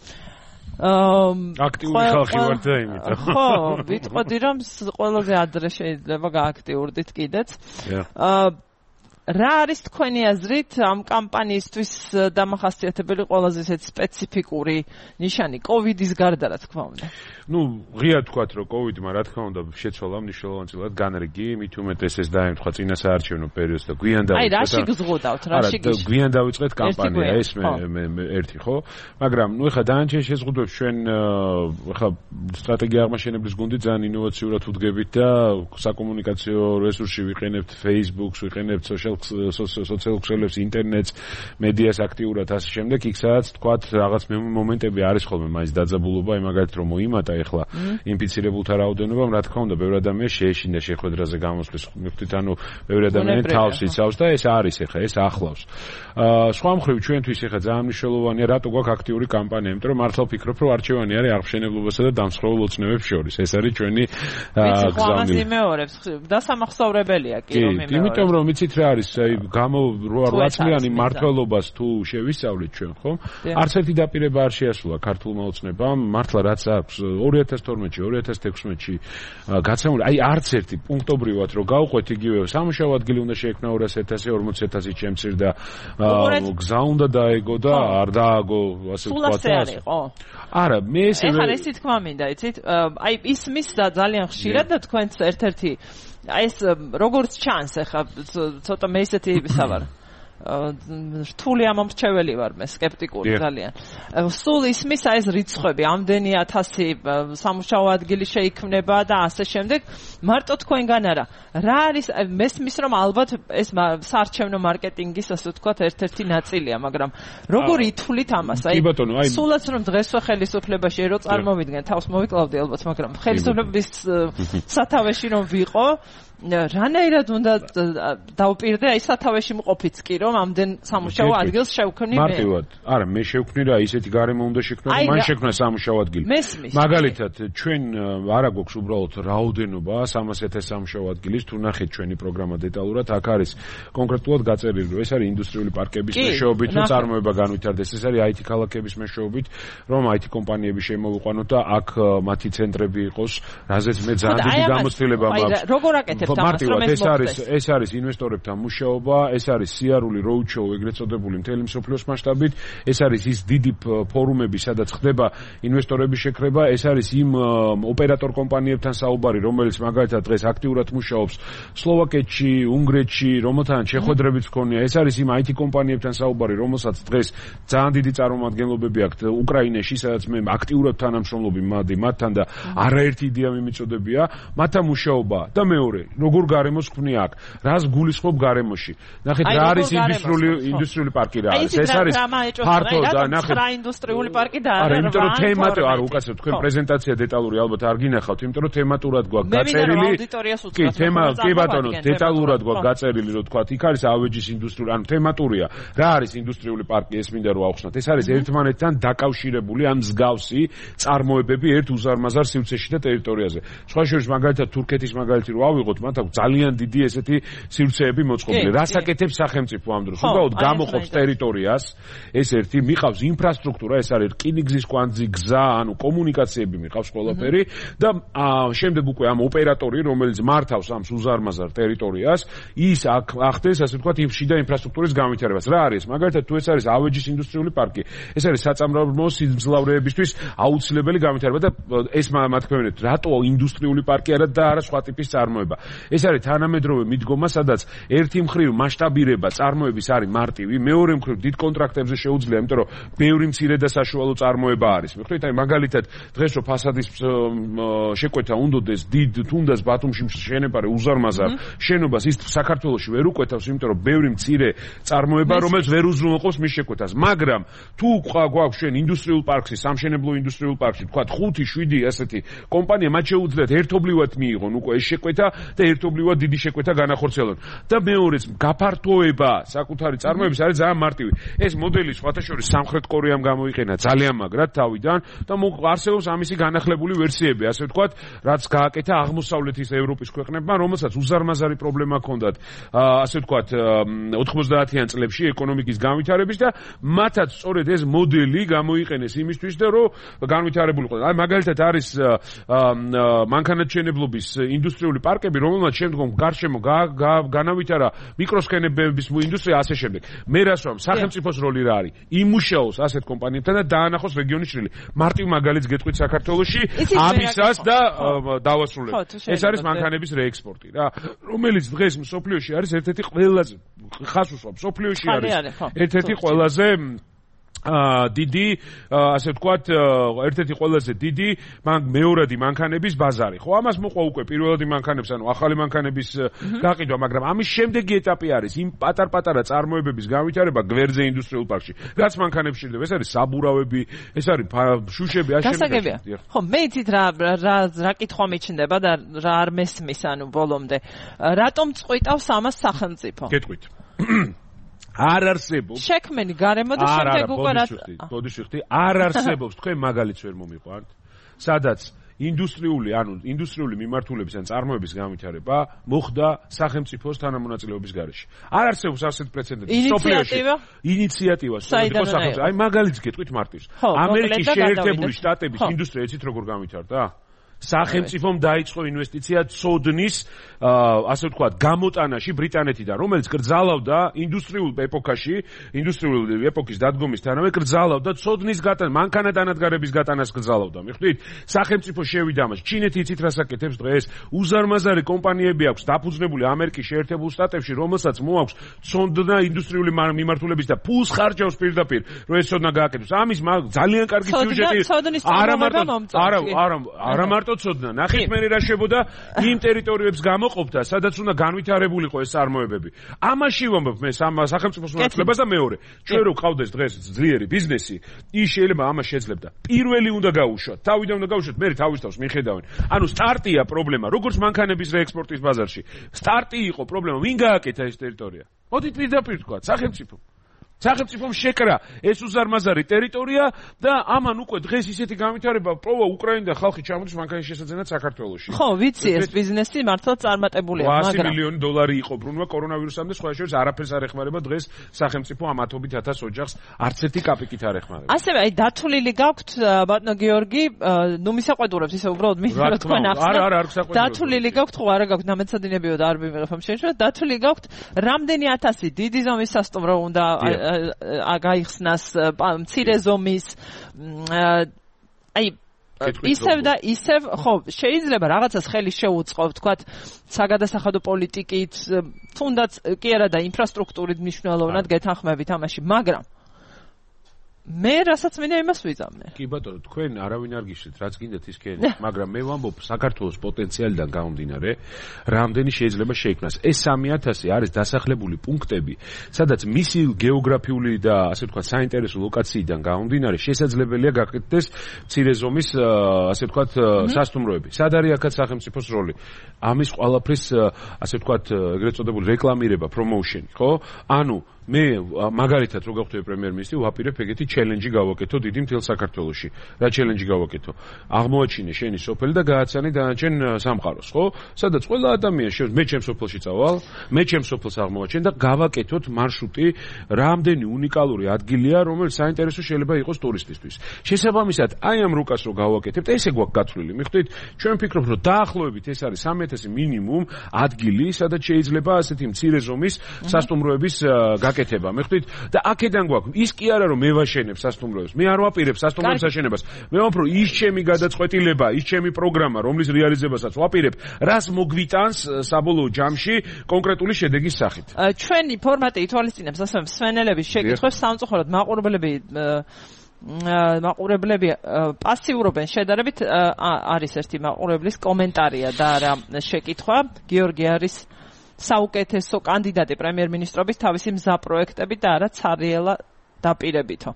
აქტიური ხალხი ვართ და იმიტომ. ხო, ვიტყოდი რომ ყველაზე ადრე შეიძლება გააქტიურდით კიდეც. აა რა არის თქვენი აზრით ამ კამპანიისთვის დამახასიათებელი ყველაზე ისეთ სპეციფიკური ნიშანი კოვიდის გარდა რა თქმა უნდა? ნუ ღია თქვათ რომ კოვიდმა რა თქმა უნდა შეცვალა მნიშვნელოვანად განრიგი, მით უმეტეს ეს დაემთხვა წინა საარჩევნო პერიოდს და გვიან დავიწყეთ. აი რაში გზღუდავთ, რაში გიშ? არა, გვიან დავიწყეთ კამპანია, ეს მე ერთი ხო? მაგრამ ნუ ეხლა დაანჩენ შეზღუდვებს ჩვენ ეხლა სტრატეგია აღმაშენებლის გუნდი ძალიან ინოვაციურად ვდგებით და საკომუნიკაციო რესურსში ვიყენებთ Facebook-ს, ვიყენებთ social სოციალურ ქსელებს, ინტერნეტს, მედიას აქტიურად ასე შემდეგ, იქ სადაც თქვათ რაღაც მომენტები არის ხოლმე მაინც დაძაბულობა, მაგალითად რომ მოიმატა ეხლა ინფიცირებულთა რაოდენობამ, რა თქმა უნდა, ბევრი ადამიანი შეეშინდა შეხვედრაზე გამოსვლის. მივხვდით, ანუ ბევრი ადამიანი თავს იცავს და ეს არის ეხლა, ეს ახლავს. აა სხვა მხრივ ჩვენთვის ეხლა ძალიან მნიშვნელოვანია, რატო გვაქვს აქტიური კამპანია, იმიტომ რომ მართლა ვფიქრობ, რომ არჩევანი არის აღმშენებლობასა და დამსხვრეველ ოცნებებს შორის. ეს არის ჩვენი აა გზავნის იმეორებს, დასამახსოვრებელია კი რომ იმეორებს. იმიტომ რომ იცით რა არის აი გამო რვა წლიანი მართლობას თუ შევისწავლეთ ჩვენ ხომ არც ერთი დაპირება არ შეასრულა ქართულმა ოცნებამ მართლა რაც აქვს ორი ათას თორმეტში ორი ათას თექვსმეტში გაცემული აი არც ერთი პუნქტობრივად რომ გავყვეთ იგივე სამუშაო ადგილი უნდა შეექმნა ორას ათასი ორმოცი ათასი ჩემცირდა გზა უნდა დაეგო და არ დააგო ასე ვთქვათ არა მე ესე ეხლა ესე თქმა მინდა იცით აი ისმის და ძალიან ხშირად და თქვენც ერთ-ერთი აი ეს როგორც ჩანს ახლა ცოტა მე ისეთი ისა ვარ რთული ამომრჩეველი ვარ მე სკეპტიკური ძალიან სულ ისმის აი ეს რიცხვები ამდენი ათასი სამუშაო ადგილი შეიქმნება და ასე შემდეგ მარტო თქვენგან არა რა არის მესმის რომ ალბათ ეს საარჩევნო მარკეტინგის ასე ვთქვათ ერთ-ერთი ნაწილია მაგრამ როგორ ითვლით ამას აი სულაც რომ დღესვე ხელისუფლებაში ერო წარმოვიდგენ თავს მოვიკლავდი ალბათ მაგრამ ხელისუფლების სათავეში რომ ვიყო რანაირად უნდა დავპირდე აი სათავეში მყოფიც კი რომ ამდენ სამუშაო ადგილს შევქმნი მე მარტივად არა მე შევქმნი რა ისეთი გარემო უნდა შექმნა რომ მან შექმნა სამუშაო ადგილი მაგალითად ჩვენ არა გვაქვს უბრალოდ რაოდენობა სამას ათასი სამუშაო ადგილის თუ ნახეთ ჩვენი პროგრამა დეტალურად აქ არის კონკრეტულად გაწერილი რომ ეს არის ინდუსტრიული პარკების მეშვეობით რომ წარმოება განვითარდეს ეს არის აიტი ქალაქების მეშვეობით რომ აიტი კომპანიები შემოვიყვანოთ და აქ მათი ცენტრები იყოს რაზეც მე ძალიან დიდი გამოცდილება მაქვს როგორ აკეთებ მარტივად ეს არის ეს არის ინვესტორებთან მუშაობა, ეს არის სიარული roadshow ეგრეთ წოდებული მთელი მსოფლიოს მასშტაბით, ეს არის ის დიდი ფორუმები, სადაც ხდება ინვესტორების შეკრება, ეს არის იმ ოპერატორ კომპანიებთან საუბარი, რომელიც მაგალითად დღეს აქტიურად მუშაობს სლოვაკეთში, უნგრეთში, რომელთანაც შეხვედრებიც ჰქონია, ეს არის იმ აიტი კომპანიებთან საუბარი, რომელსაც დღეს ძალიან დიდი წარმომადგენლობები აქვთ უკრაინაში, სადაც მე აქტიურად თანამშრომლობი მათთან და არაერთი იდეა მიმიწოდებია, მათთან მუშაობა და მეორე როგორ გარემოს ქმნი აქ რას გულისხმობ გარემოში ნახეთ რა არის ინდუსტრიული ინდუსტრიული პარკი რა არის ეს არის ფართო და ნახეთ რა ინდუსტრიული პარკი და არა იმიტომ რომ თემატური არა უკაცრავ თქვენ პრეზენტაცია დეტალური ალბათ არ გინახავთ იმიტომ რომ თემატურად გვაქვს გაწერილი კი თემა კი ბატონო დეტალურად გვაქვს გაწერილი რომ თქვა იქ არის ავეჯის ინდუსტრიული ანუ თემატურია რა არის ინდუსტრიული პარკი ეს მინდა რომ ავხსნათ ეს არის ერთმანეთთან დაკავშირებული ან მსგავსი წარმოებები ერთ უზარმაზარ სივრცეში და ტერიტორიაზე სხვა შორის მაგალითად თურქეთის მაგალითი რო ავიღოთ მათ აქვს ძალიან დიდი ესეთი სივრცეები მოწყობილი. რას აკეთებს სახელმწიფო ამ დროს? უბრალოდ გამოყოფს ტერიტორიას, ეს ერთი, მიყავს ინფრასტრუქტურა, ეს არის რკინიგზის კვანძი, გზა, ანუ კომუნიკაციები მიყავს ყველაფერი და შემდეგ უკვე ამ ოპერატორი, რომელიც მართავს ამ უზარმაზარ ტერიტორიას, ის ახდენს, ასე ვთქვათ, შიდა ინფრასტრუქტურის განვითარებას. რა არის? მაგალითად, თუ ეს არის ავეჯის ინდუსტრიული პარკი, ეს არის საწარმოო სიმძლავრეებისთვის აუცილებელი განვითარება და ეს მათქმევით, რატო ინდუსტრიული პარკი არა და არა სხვა ტიპის წარმოება. ეს არის თანამედროვე მიდგომა, სადაც ერთი მხრივ მასშტაბირება წარმოების არის მარტივი, მეორე მხრივ დიდ კონტრაქტებზე შეუძლია, იმიტომ რომ ბევრი მცირე და საშუალო წარმოება არის. მიხვდით, აი მაგალითად, დღეს რო ფასადის შეკვეთა უნდოდეს დიდ თუნდაც ბათუმში შენებარე უზარმაზარ შენობას ის საქართველოში ვერ უკვეთავს, იმიტომ რომ ბევრი მცირე წარმოება, რომელიც ვერ უზრუნველყოფს მის შეკვეთას. მაგრამ თუ გვაქვს ჩვენ ინდუსტრიულ პარკში, სამშენებლო ინდუსტრიულ პარკში, თქვა ხუთი შვიდი ასეთი კომპანია, მათ შეუძლიათ ერთობლივად მიიღონ უკვე ეს შეკვეთა და ერთობლივად დიდი შეკვეთა განახორციელონ. და მეორეც გაფართოება საკუთარი წარმოების არის ძალიან მარტივი. ეს მოდელი სხვათა შორის სამხრეთ კორეამ გამოიყენა ძალიან მაგრად თავიდან და არსებობს ამისი განახლებული ვერსიები, ასე ვთქვათ, რაც გააკეთა აღმოსავლეთის ევროპის ქვეყნებმა, რომელსაც უზარმაზარი პრობლემა ჰქონდათ, ასე ვთქვათ, ოთხმოცდაათიან წლებში ეკონომიკის განვითარების და მათაც სწორედ ეს მოდელი გამოიყენეს იმისთვის, რომ განვითარებულიყო. აი მაგალითად არის მანქანათმშენებლობის ინდუსტრიული პარკები, რომელმაც შემდგომ გარშემო განავითარა მიკროსქენებების ინდუსტრია, ასე შემდეგ. მე რას ვამ, სახელმწიფოს როლი რა არის? იმუშაოს ასეთ კომპანიებთან და დაანახოს რეგიონის შრილი. მარტივ მაგალითს გეტყვით საქართველოში ამისას და დავასრულებ. ეს არის მანქანების რეექსპორტი რა, რომელიც დღეს მსოფლიოში არის ერთ-ერთი ყველაზე ხას უსვამს, მსოფლიოში არის ერთ-ერთი ყველაზე აა დიდი, ასე ვთქვათ, ერთ-ერთი ყველაზე დიდი მეორადი მანქანების ბაზარი. ხო, ამას მოყვა უკვე პირველადი მანქანებს, ანუ ახალი მანქანების გაყიდვა, მაგრამ ამის შემდეგი ეტაპი არის იმ პატარ-პატარა წარმოებების განვითარება გვერდზე ინდუსტრიულ პარკში. რაც მანქანებს შეიძლება, ეს არის საბურავები, ეს არის შუშები, ასე შემდეგ. ხო, მე იცით რა რა რა კითხვა მიჩნდება და რა არ მესმის, ანუ ბოლომდე. რატომ წყვიტავს ამას სახელმწიფო? გეტყვით. არ არსებობს შექმენი გარემო და შემდეგ უკვე რა ბოდიში ხთი არ არსებობს თქვენ მაგალითს ვერ მომიყვანთ სადაც ინდუსტრიული ანუ ინდუსტრიული მიმართულების ან წარმოების განვითარება მოხდა სახელმწიფოს თანამონაწილეობის გარეშე არ არსებობს ასეთ პრეცედენტი ინიციატივა ინიციატივა სახელმწიფო აი მაგალითს გეტყვით მარტივს ამერიკის შეერთებული შტატების ინდუსტრია იცით როგორ განვითარდა სახელმწიფომ დაიწყო ინვესტიცია ცოდნის ასე ვთქვათ გამოტანაში ბრიტანეთიდან რომელიც გრძალავდა ინდუსტრიულ ეპოქაში ინდუსტრიული ეპოქის დადგომისთანავე გრძალავდა ცოდნის გატანა მანქანათანადგარების გატანას გრძალავდა მიხვდით სახელმწიფო შევიდა მას ჩინეთი იცით რას აკეთებს დღეს უზარმაზარი კომპანიები აქვს დაფუძნებული ამერიკის შეერთებულ შტატებში რომელსაც მოაქვს ცოდნა ინდუსტრიული მიმართულების და ფულს ხარჯავს პირდაპირ რომ ეს ცოდნა გააკეთოს ამის ძალიან კარგი სიუჟეტი არა მარტო არა არა არა მარტო ცოდნა ნახეთ მე რა შებოდა იმ ტერიტორიებს გამოყოფდა სადაც უნდა განვითარებულიყო ეს წარმოებები ამაში ვამბობ მე სახელმწიფოს მონაწილეობას და მეორე ჩვენ რო ყავდეს დღეს ძლიერი ბიზნესი ის შეიძლება ამას შეძლებდა პირველი უნდა გაუშვათ თავიდან უნდა გაუშვათ მე თავის თავს მიხედავენ ანუ სტარტია პრობლემა როგორც მანქანების რეექსპორტის ბაზარში სტარტი იყო პრობლემა ვინ გააკეთა ეს ტერიტორია მოდით პირდაპირ თქვა სახელმწიფო სახელმწიფომ შეკრა ეს უზარმაზარი ტერიტორია და ამან უკვე დღეს ისეთი განვითარება პროვა უკრაინა და ხალხი ჩამოდის მანქანის შესაძენად საქართველოში. ხო, ვიცი ეს ბიზნესი მართლაც წარმატებულია, მაგრამ ოთხასი მილიონი დოლარი იყო ბრუნვა კორონავირუსამდე სხვა შორის არაფერს არ ეხმარება დღეს სახელმწიფო ამათობით ათას ოჯახს არც ერთი კაპიკით არ ეხმარება. ასევე აი დათვლილი გაქვთ ბატონო გიორგი, ნუ მისაყვედურებს ისე უბრალოდ მინდა რომ თქვენ ახსნათ. არა, არა, არ საყვედურებს. დათვლილი გაქვთ, ხო არა გაქვთ ნამეცადინებიო და არ მიმიღებ შეიძლება. დათვლილი გაქვთ რამდენი ათასი დიდი ზომის სასტუმრო უნდა გაიხსნას მცირე ზომის აი ისევ და ისევ ხო შეიძლება რაღაცას ხელი შეუწყო ვთქვათ საგადასახადო პოლიტიკით თუნდაც კი არა და ინფრასტრუქტურით მნიშვნელოვნად გეთანხმებით ამაში მაგრამ მე რასაც მინდა იმას ვიზამნე. კი ბატონო, თქვენ არავინ არ გიშლით, რაც გინდათ ის ქენი, მაგრამ მე ვამბობ საქართველოს პოტენციალიდან გამომდინარე, რამდენი შეიძლება შეიქმნას. ეს სამი ათასი არის დასახლებული პუნქტები, სადაც მისი გეოგრაფიული და ასე ვთქვათ, საინტერესო ლოკაციიდან გამომდინარე, შესაძლებელია გაკეთდეს მცირე ზომის, ასე ვთქვათ, სასტუმროები. სად არის აქაც სახელმწიფოს როლი? ამის ყველაფრის, ასე ვთქვათ, ეგრეთ წოდებული რეკლამირება, პრომოუშენი, ხო? ანუ მე მაგალითად რო გავხდები პრემიერ-მინისტრი ვაპირებ ეგეთი ჩელენჯი გავაკეთო დიდი მთელ საქართველოში. რა ჩელენჯი გავაკეთო? აღმოაჩინე შენი სოფელი და გააცანე დანარჩენ სამყაროს, ხო? სადაც ყველა ადამიანი შევ მე ჩემ სოფელში წავალ, მე ჩემ სოფელს აღმოაჩენ და გავაკეთოთ მარშრუტი, რამდენი უნიკალური ადგილია, რომელიც საინტერესო შეიძლება იყოს ტურისტისთვის. შესაბამისად, აი ამ რუკას რო გავაკეთებთ, ესე გვაქვს გათვლილი. მიხვდით, ჩვენ ვფიქრობთ, რომ დაახლოებით ეს არის სამი ათასი მინიმუმ ადგილი, სადაც შეიძლება ასეთი მცირე ზომის სასტუმროების გაკეთება. მიხვდით და აქედან გვაქვს ის კი არა რომ მე ვაშენებ სასტუმროებს. მე არ ვაპირებ სასტუმროების აშენებას. მე ვამბობ რომ ის ჩემი გადაწყვეტილება, ის ჩემი პროგრამა, რომლის რეალიზებასაც ვაპირებ, რას მოგვიტანს საბოლოო ჯამში კონკრეტული შედეგის სახით. ჩვენი ფორმატი ითვალისწინებს ასე მსვენელების შეკითხვებს სამწუხაროდ მაყურებლები მაყურებლები პასიურობენ შედარებით არის ერთი მაყურებლის კომენტარია და რა შეკითხვა გიორგი არის საუკეთესო კანდიდატი პრემიერ-მინისტრობის თავისი მზა პროექტები და არა ცარიელა დაპირებითო.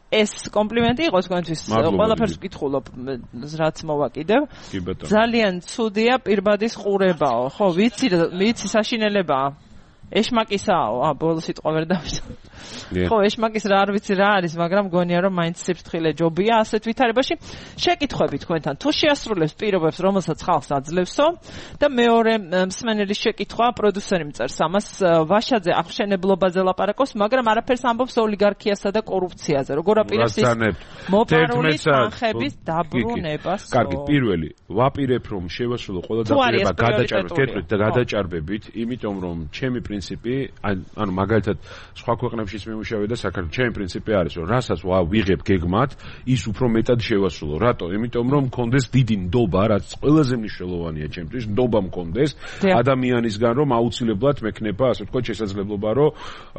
ეს კომპლიმენტი იყო თქვენთვის. ყველაფერს ვკითხულობ, რაც მოვაკიდებ. ძალიან ცუდია პირბადის ყურებაო. ხო, ვიცი, ვიცი საშინელებაა. ეშმაკისაო, ა ბოლოს სიტყვა ვერ დავიწყე. ხო, ეშმაკის რა არ ვიცი რა არის, მაგრამ გონია რომ მაინც სიფრთხილე ჯობია ასეთ ვითარებაში. შეკითხვები თქვენთან, თუ შეასრულებს პირობებს, რომელსაც ხალხს აძლევსო და მეორე მსმენელის შეკითხვა, პროდიუსერი მწერს ამას, ვაშაძე აღშენებლობაზე ლაპარაკობს, მაგრამ არაფერს ამბობს ოლიგარქიასა და კორუფციაზე. როგორ აპირებს ის მოპარული თანხების დაბრუნებას? კარგი, პირველი, ვაპირებ რომ შევასრულო ყველა დაპირება გადაჭარბებით და გადაჭარბებით, იმიტომ რომ ჩემი პრინციპი, ანუ მაგალითად სხვა ქვეყნებშიც მიმუშავე და საქართველოს ჩემი პრინციპი არის, რომ რასაც ვიღებ გეგმად, ის უფრო მეტად შევასრულო. რატო? იმიტომ რომ მქონდეს დიდი ნდობა, რაც ყველაზე მნიშვნელოვანია ჩემთვის, ნდობა მქონდეს ადამიანისგან, რომ აუცილებლად მექნება, ასე ვთქვათ, შესაძლებლობა, რომ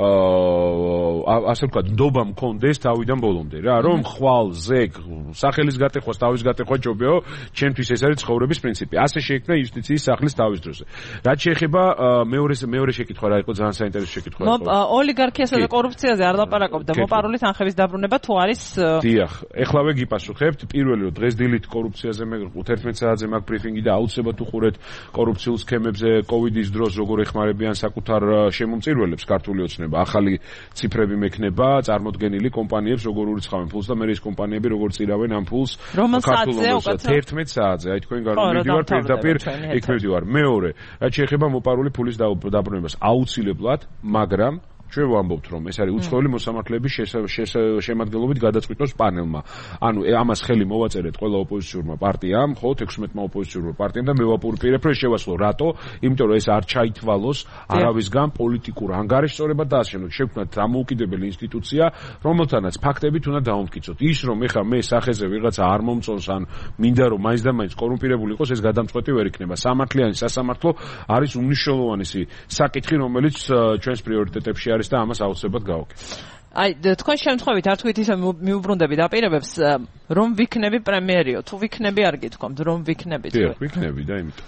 აა ასე ვთქვათ, ნდობა მქონდეს თავიდან ბოლომდე, რა, რომ ხვალ, ზეგ, სახელის გატეხვას, თავის გატეხვა ჯობიაო, ჩემთვის ეს არის ცხოვრების პრინციპი. ასე შეიქმნა იუსტიციის სახლის თავის დროზე. რაც შეეხება მეორე მეორე შეკითხვა რა იყო, ძალიან საინტერესო შეკითხვა იყო. ოლიგარქიასა და კორუფციაზე არ ლაპარაკობ და მოპარული თანხების დაბრუნება თუ არის? დიახ, ეხლავე გიპასუხებთ. პირველი რომ დღეს დილით კორუფციაზე მე თერთმეტ საათზე მაგ ბრიფინგი და აუცილებლად უყურეთ კორუფციულ სქემებზე კოვიდის დროს როგორ ეხმარებიან საკუთარ შემომწირველებს ქართული ოცნება. ახალი ციფრები მექნება წარმოდგენილი კომპანიებს როგორ ურიცხავენ ფულს და მე ეს კომპანიები როგორ წირავენ ამ ფულს საქართველოს თერთმეტ საათზე. აი თქვენ გამომიდივარ პირდაპირ იქ მივდივარ. მეორე, რაც შეეხება მოპარული ფულის დაბრუნებას აუცილებლად, მაგრამ ჩვენ ვამბობთ რომ ეს არის უცხოელი მოსამართლეების შემადგენლობით გადაწყვეტოს პანელმა. ანუ ამას ხელი მოვაწერეთ ყველა ოპოზიციურმა პარტიამ, ხო, ექვსმეტმა ოპოზიციურმა პარტიამ და მე ვაპირებ რომ შევასრულო. რატო? იმიტომ რომ ეს არ ჩაითვალოს არავისგან პოლიტიკურ ანგარიშწორებად დაასვენოთ. შევქმნათ დამოუკიდებელი ინსტიტუცია, რომელთანაც ფაქტებით უნდა დაუმტკიცოთ. ის რომ ეხლა მე სახეზე ვიღაცა არ მომწონს ან მინდა რომ მაინც და მაინც კორუმპირებული იყოს, ეს გადამწყვეტი ვერ იქნება. სამართლიანი სასამართლო არის უმნიშვნელოვანესი საკითხი, რომელიც ჩვენს პრიორიტეტებში არის და ამას აუცილებლად გავაკეთებ. აი, თქვენ შემთხვევით არ თქვით ისე მიუბრუნდები დაპირებებს, რომ ვიქნები პრემიერიო, თუ ვიქნები არ გითქვამთ, რომ ვიქნებით. დიახ, ვიქნები და იმიტომ.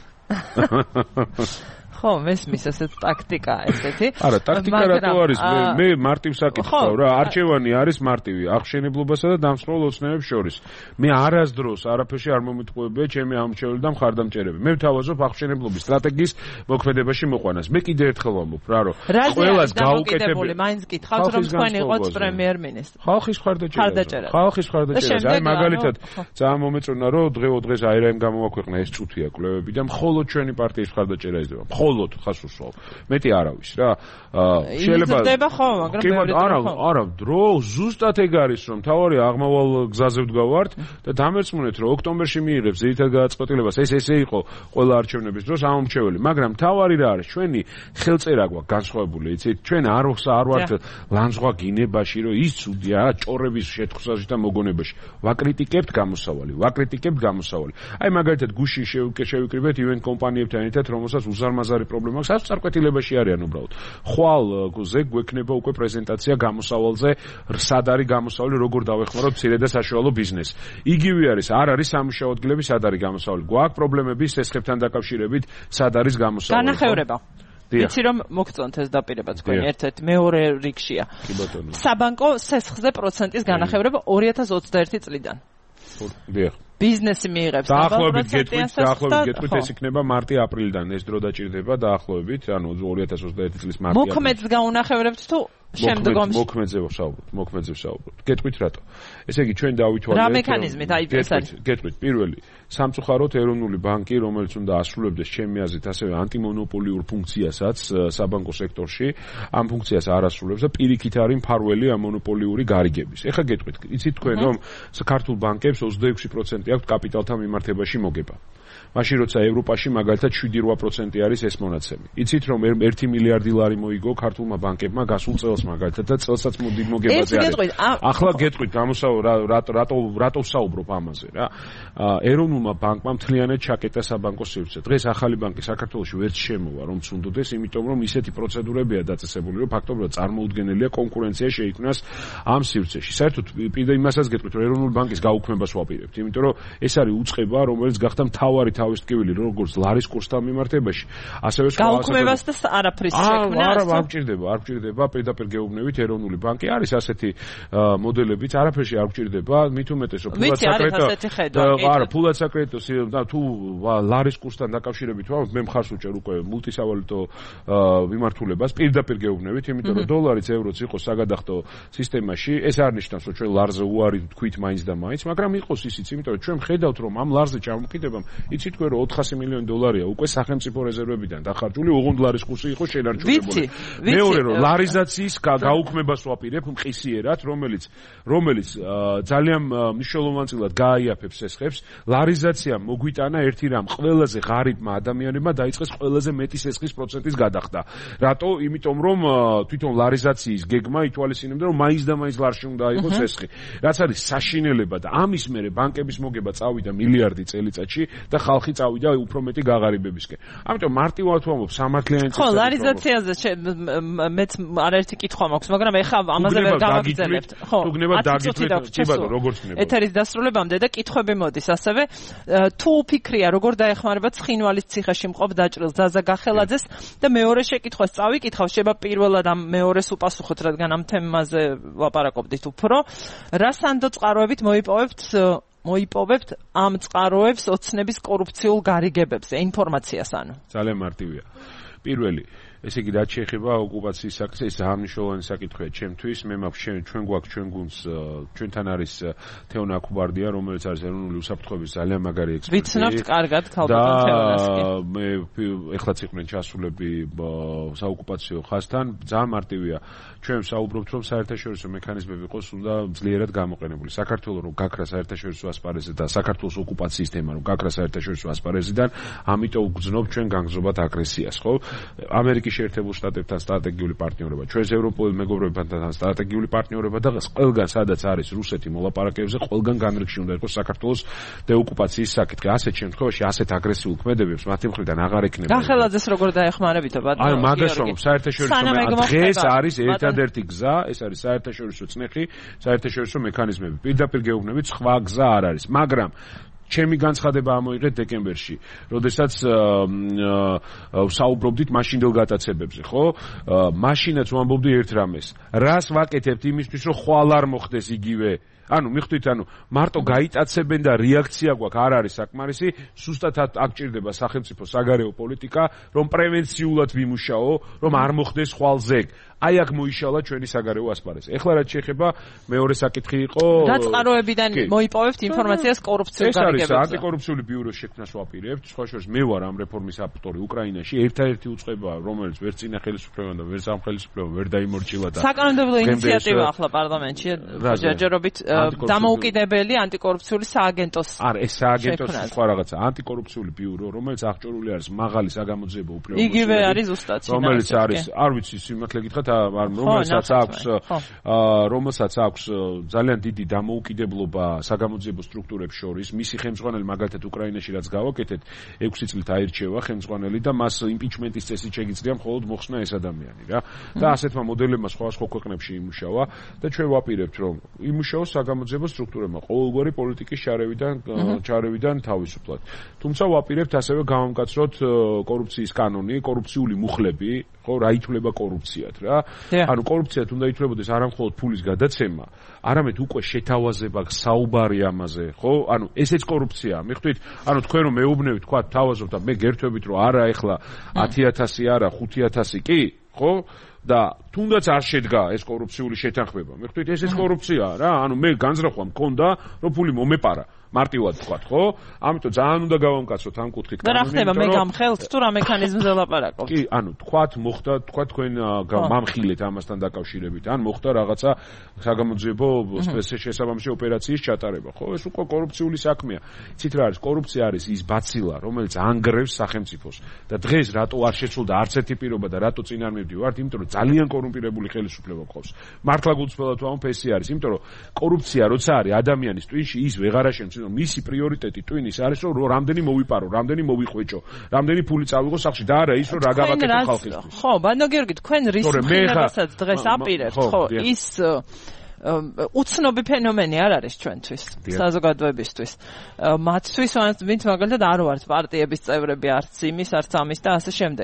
ხო, მესმის ესეთ ტაქტიკა ესეთი. არა, ტაქტიკა რატო არის? მე მე მარტივს აკითხავ რა, არჩევანი არის მარტივი, აღშენებლობასა და დამსწრებელ ოცნებებს შორის. მე არასდროს არაფერში არ მომიტყუებია ჩემი ამჩეული და მხარდამჭერები. მე ვთავაზობ აღშენებლობის სტრატეგიის მოქმედებაში მოყვანას. მე კიდევ ერთხელ ვამბობ რა, რომ ყველას გაუკეთებელი, მაინც გითხავთ რომ თქვენ იყოთ პრემიერ-მინისტრი. ხალხის მხარდაჭერა. ხალხის მხარდაჭერა. აი მაგალითად, ძალიან მომეწონა რომ დღევ-დღეს აი რა იმ გამოვაქვეყნა ეს წუთია კვლევები და მხოლოდ ჩვენი პარტიის მხარდაჭერა იზრდება. მხოლოდ ხას უსვავ. მეტი არავის რა. შეიძლება იზრდება ხო, მაგრამ მეორე არა, არა, დრო ზუსტად ეგ არის რომ თავარი აღმავალ გზაზე ვდგავართ და დამერწმუნეთ რომ ოქტომბერში მიიღებს ძირითად გადაწყვეტილებას. ეს ესე იყო ყველა არჩევნების დროს ამომრჩეველი, მაგრამ თავარი რა არის? ჩვენი ხელწერა გვაქვს განსხვავებული, იცით? ჩვენ არ არ ვართ ლანძღვა გინებაში, რომ ის ცუდია ჭორების შეთხსაში და მოგონებაში. ვაკრიტიკებთ გამოსავალი, ვაკრიტიკებთ გამოსავალი. აი მაგალითად გუშინ შევიკრიბეთ ივენტ კომპანიებთან ერთად, რომელსაც უზარმაზარი პრობლემა აქვს, საფსწარკვეთილებაში არიან უბრალოდ. ხვალ ზე გვექნება უკვე პრეზენტაცია გამოსავალზე, სად არის გამოსავალი, როგორ დავეხმაროთ მცირე და საშუალო ბიზნესს. იგივე არის, არ არის სამუშაო ადგილები, სად არის გამოსავალი. გვაქვს პრობლემები სესხებთან დაკავშირებით, სად არის გამოსავალი. განახევრება. ვიცი რომ მოგწონთ ეს დაპირება თქვენ ერთ-ერთ მეორე რიგშია. საბანკო სესხზე პროცენტის განახევრება ორი ათას ოცდაერთი წლიდან. დიახ. ბიზნესი მიიღებს დაახლოებით გეტყვით, დაახლოებით გეტყვით ეს იქნება მარტი-აპრილიდან ეს დრო დაჭირდება დაახლოებით, ანუ ორი ათას ოცდაერთი წლის მარტი. მოქმედს გაუნახევრებთ თუ შემდგომში? მოქმედზე ვსაუბრობთ, მოქმედზე ვსაუბრობთ. გეტყვით რატო? ესე იგი ჩვენ დავითვალეთ რა მექანიზმით აი ეს არის? გეტყვით, პირველი, სამწუხაროდ ეროვნული ბანკი, რომელიც უნდა ასრულებდეს ჩემი აზრით ასევე ანტიმონოპოლიურ ფუნქციასაც საბანკო სექტორში, ამ ფუნქციას არ ასრულებს და პირიქით არის მფარველი ამ მონოპოლიური გარიგების. ეხლა გეტყვით, იცით თქვენ რომ საქართველოს ბანკებს ოცდაექვსი პროცენტი აქვს კაპიტალთან მიმართებაში მოგება. მაშინ როცა ევროპაში მაგალითად შვიდი რვა პროცენტი არის ეს მონაცემი. იცით რომ ერთი მილიარდი ლარი მოიგო ქართულმა ბანკებმა გასულ წელს მაგალითად და წელსაც მოდი მოგებაზე არის. ახლა გეტყვით გამოსავ რატო რატო რატო ვსაუბრობ ამაზე რა. ეროვნულმა ბანკმა მთლიანად ჩაკეტა საბანკო სივრცე. დღეს ახალი ბანკი საქართველოში ვერც შემოვა რომ ცუნდოდეს, იმიტომ რომ ისეთი პროცედურებია დაწესებული, რომ ფაქტობრივად წარმოუდგენელია კონკურენცია შეიქმნას ამ სივრცეში. საერთოდ პირდა იმასაც გეტყვით რომ ეროვნული ბანკის გაუქმებას ვაპირებთ, იმიტომ რომ ეს არის უწყება, რომელიც გახდა მთავარი მთავარი თავის ტკივილი როგორც ლარის კურსთან მიმართებაში, ასევე სხვა გაუქმებას და არაფრის შექმნა. არა, არ გჭირდება, არ გჭირდება პირდაპირ გეუბნებით ეროვნული ბანკი არის ასეთი მოდელებიც, არაფერში არ გჭირდება, მით უმეტეს რომ ფულად საკრედიტო არა, ფულად საკრედიტო და თუ ლარის კურსთან დაკავშირებით ვარ, მე მხარს ვუჭერ უკვე მულტისავალუტო მიმართულებას, პირდაპირ გეუბნებით, იმიტომ რომ დოლარიც, ევროც იყოს საგადახდო სისტემაში, ეს არ ნიშნავს რომ ჩვენ ლარზე უარი თქვით მაინც და მაინც, მაგრამ იყოს ისიც, იმიტომ რომ ჩვენ ხედავთ რომ ამ ლარზე ჩამოკიდებამ, იცით თქვენ რომ ოთხასი მილიონი დოლარია უკვე სახელმწიფო რეზერვებიდან დახარჯული, ოღონდ ლარის კურსი იყო შენარჩუნებული. მეორე რომ ლარიზაციის გაუქმებას ვაპირებ მყისიერად, რომელიც რომელიც ძალიან მნიშვნელოვანწილად გააიაფებს ეს ხებს, ლარიზაციამ მოგვიტანა ერთი რამ, ყველაზე ღარიბმა ადამიანებმა დაიწყეს ყველაზე მეტი სესხის პროცენტის გადახდა. რატო? იმიტომ რომ თვითონ ლარიზაციის გეგმა ითვალისწინებდა რომ მაინც და მაინც ლარში უნდა იყოს სესხი. რაც არის საშინელება და ამის მერე ბანკების მოგება წავიდა მილიარდი წელიწადში და ხალხი წავიდა უფრო მეტი გაღარიბებისკენ. ამიტომ მარტივად ვამბობ სამართლიანი ხო, ლარიზაციაზე მეც არაერთი კითხვა მაქვს, მაგრამ ეხლა ამაზე ვერ გავაგრძელებთ. ხო, უგნება დაგითვლით, კი ბატონო, როგორც გნება. ეთერის დასრულებამდე და კითხვები მოდის ასევე, თუ უფიქრია, როგორ დაეხმარება ცხინვალის ციხეში მყოფ დაჭრილ ზაზა გახელაძეს და მეორე შეკითხვას წავიკითხავ, შეება პირველად ამ მეორეს უპასუხოთ, რადგან ამ თემაზე ვაპარაკობდით უფრო. რა სანდო წყაროებით მოიპოვებთ მოიპოვებთ ამ წყაროებს ოცნების კორუფციულ გარიგებებზე ინფორმაციას ანუ? ძალიან მარტივია. პირველი ესე იგი, რაც შეეხება ოკუპაციის საკითხს, ეს ძალიან მნიშვნელოვანი საკითხია ჩემთვის. მე მაქვს ჩვენ გვაქვს ჩვენ გუნდს, ჩვენთან არის თეონა აკუბარდია, რომელიც არის ეროვნული უსაფრთხოების ძალიან მაგარი ექსპერტი. ვიცნობთ კარგად ქალბატონ თეონას კი. მე ეხლაც იყვნენ ჩასულები საოკუპაციო ხაზთან, ძალიან მარტივია. ჩვენ საუბრობთ რომ საერთაშორისო მექანიზმები იყოს უნდა ძლიერად გამოყენებული. საქართველოს რომ გაქრა საერთაშორისო ასპარეზზე და საქართველოს ოკუპაციის თემა რომ გაქრა საერთაშორისო ასპარეზიდან, ამიტომ ვგრძნობ ჩვენ განგზობათ აგრესიას, ხო? ამერიკის შეერთებულ შტატებთან სტრატეგიული პარტნიორობა, ჩვენს ევროპულ მეგობრებთან სტრატეგიული პარტნიორობა და ყველგან სადაც არის რუსეთი მოლაპარაკებებზე, ყველგან განრიგში უნდა იყოს საქართველოს დეოკუპაციის საკითხი. ასეთ შემთხვევაში ასეთ აგრესიულ ქმედებებს მათი მხრიდან აღარ ექნება. გახელაძეს როგორ დაეხმარებითო ბატონო? აი მაგას რომ საერთაშორისო დღეს არის ერთადერთი გზა, ეს არის საერთაშორისო წნეხი, საერთაშორისო მექანიზმები. პირდაპირ გეუბნებით, სხვა გზა არ არის, მაგრამ ჩემი განცხადება ამოიღეთ დეკემბერში, როდესაც საუბრობდით მაშინდელ გატაცებებზე, ხო? მაშინაც ვამბობდი ერთ რამეს. რას ვაკეთებთ იმისთვის, რომ ხვალ არ მოხდეს იგივე? ანუ მიხვდით, ანუ მარტო გაიტაცებენ და რეაქცია გვაქვს არ არის საკმარისი, სუსტად აქ ჭირდება სახელმწიფო საგარეო პოლიტიკა, რომ პრევენციულად ვიმუშაო, რომ არ მოხდეს ხვალ ზეგ. აი აქ მოიშალა ჩვენი საგარეო ასპარეზი. ეხლა რაც შეეხება მეორე საკითხი იყო რა წყაროებიდან მოიპოვებთ ინფორმაციას კორუფციულ გარიგებებზე. ეს არის ანტიკორუფციული ბიუროს შექმნას ვაპირებთ. სხვა შორის მე ვარ ამ რეფორმის ავტორი უკრაინაში. ერთადერთი უწყება, რომელიც ვერ წინა ხელისუფლებამ და ვერ სამხელისუფლებამ ვერ დაიმორჩილა და საკანონმდებლო ინიციატივა ახლა პარლამენტში ჯერჯერობით დამოუკიდებელი ანტიკორუფციული სააგენტოს. არა, ეს სააგენტოს სხვა რაღაცა, ანტიკორუფციული ბიურო, რომელიც აღჭურვილი არის მაღალი საგამოძიებო უფლებებით. იგივე არის ზუსტად, რომელიც არის, არ ვიცი, სიმართლე გითხრათ, რომელსაც აქვს რომელსაც აქვს ძალიან დიდი დამოუკიდებლობა საგამოძიებო სტრუქტურებს შორის, მისი ხელმძღვანელი მაგალითად უკრაინაში რაც გავაკეთეთ, ექვსი წლით აირჩევა ხელმძღვანელი და მას იმპიჩმენტის წესით შეგიძლია მხოლოდ მოხსნა ეს ადამიანი რა. და ასეთმა მოდელებმა სხვადასხვა ქვეყნებში იმუშავა და ჩვენ ვაპირებთ რომ იმუშაოს საგამოძიებო სტრუქტურებმა ყოველგვარი პოლიტიკის ჩარევიდან ჩარევიდან თავისუფლად. თუმცა ვაპირებთ ასევე გავამკაცროთ კორუფციის კანონი, კორუფციული მუხლები, ხო, რა ითვლება კორუფციად რა. ანუ კორუფციად უნდა ითვლებოდეს არა მხოლოდ ფულის გადაცემა, არამედ უკვე შეთავაზება, საუბარი ამაზე, ხო? ანუ ესეც კორუფციაა. მიხვდით, ანუ თქვენ რომ მეუბნებით, თქვა თავაზობთ და მე გერთვებით რომ არა ეხლა ათი ათასი არა, ხუთი ათასი კი, ხო? და თუნდაც არ შედგა ეს კორუფციული შეთანხმება. მიხვდით, ესეც კორუფციაა რა. ანუ მე განზრახვა მქონდა, რომ ფული მომეპარა. მარტივად ვთქვათ, ხო? ამიტომ ძალიან უნდა გავამკაცროთ ამ კუთხით. და რა ხდება, მე გამხელთ თუ რა მექანიზმზე ლაპარაკობთ? კი, ანუ თქვათ, მოხდა, თქვათ თქვენ მამხილეთ ამასთან დაკავშირებით, ან მოხდა რაღაცა საგამოძიებო შესაბამისი ოპერაციის ჩატარება, ხო? ეს უკვე კორუფციული საქმეა. იცით რა არის? კორუფცია არის ის ბაცილა, რომელიც ანგრევს სახელმწიფოს. და დღეს რატო არ შეცვლდა არც ერთი პირობა და რატო წინ არ მივდივართ? იმიტომ რომ ძალიან კორუმპირებული ხელისუფლება გყავს. მართლა გულწრფელად ვამბობ, ეს არის, იმიტომ რომ კორუფცია როცა არის ადამიანის ტვინში, ის ვეღარ აშენს. მისი პრიორიტეტი ტვინის არის რომ რამდენი მოვიპარო, რამდენი მოვიყვეჭო, რამდენი ფული წავიღო სახში და არა ის რომ რა გავაკეთო ხალხისთვის. ხო, ბანო გიორგი, თქვენ რის მხარესაც დღეს აპირებთ, ხო, ის უცნობი ფენომენი არ არის ჩვენთვის, საზოგადოებისთვის. მათთვის ვინც მაგალითად არ ვართ პარტიების წევრები, არც იმის, არც ამის და ასე შემდეგ.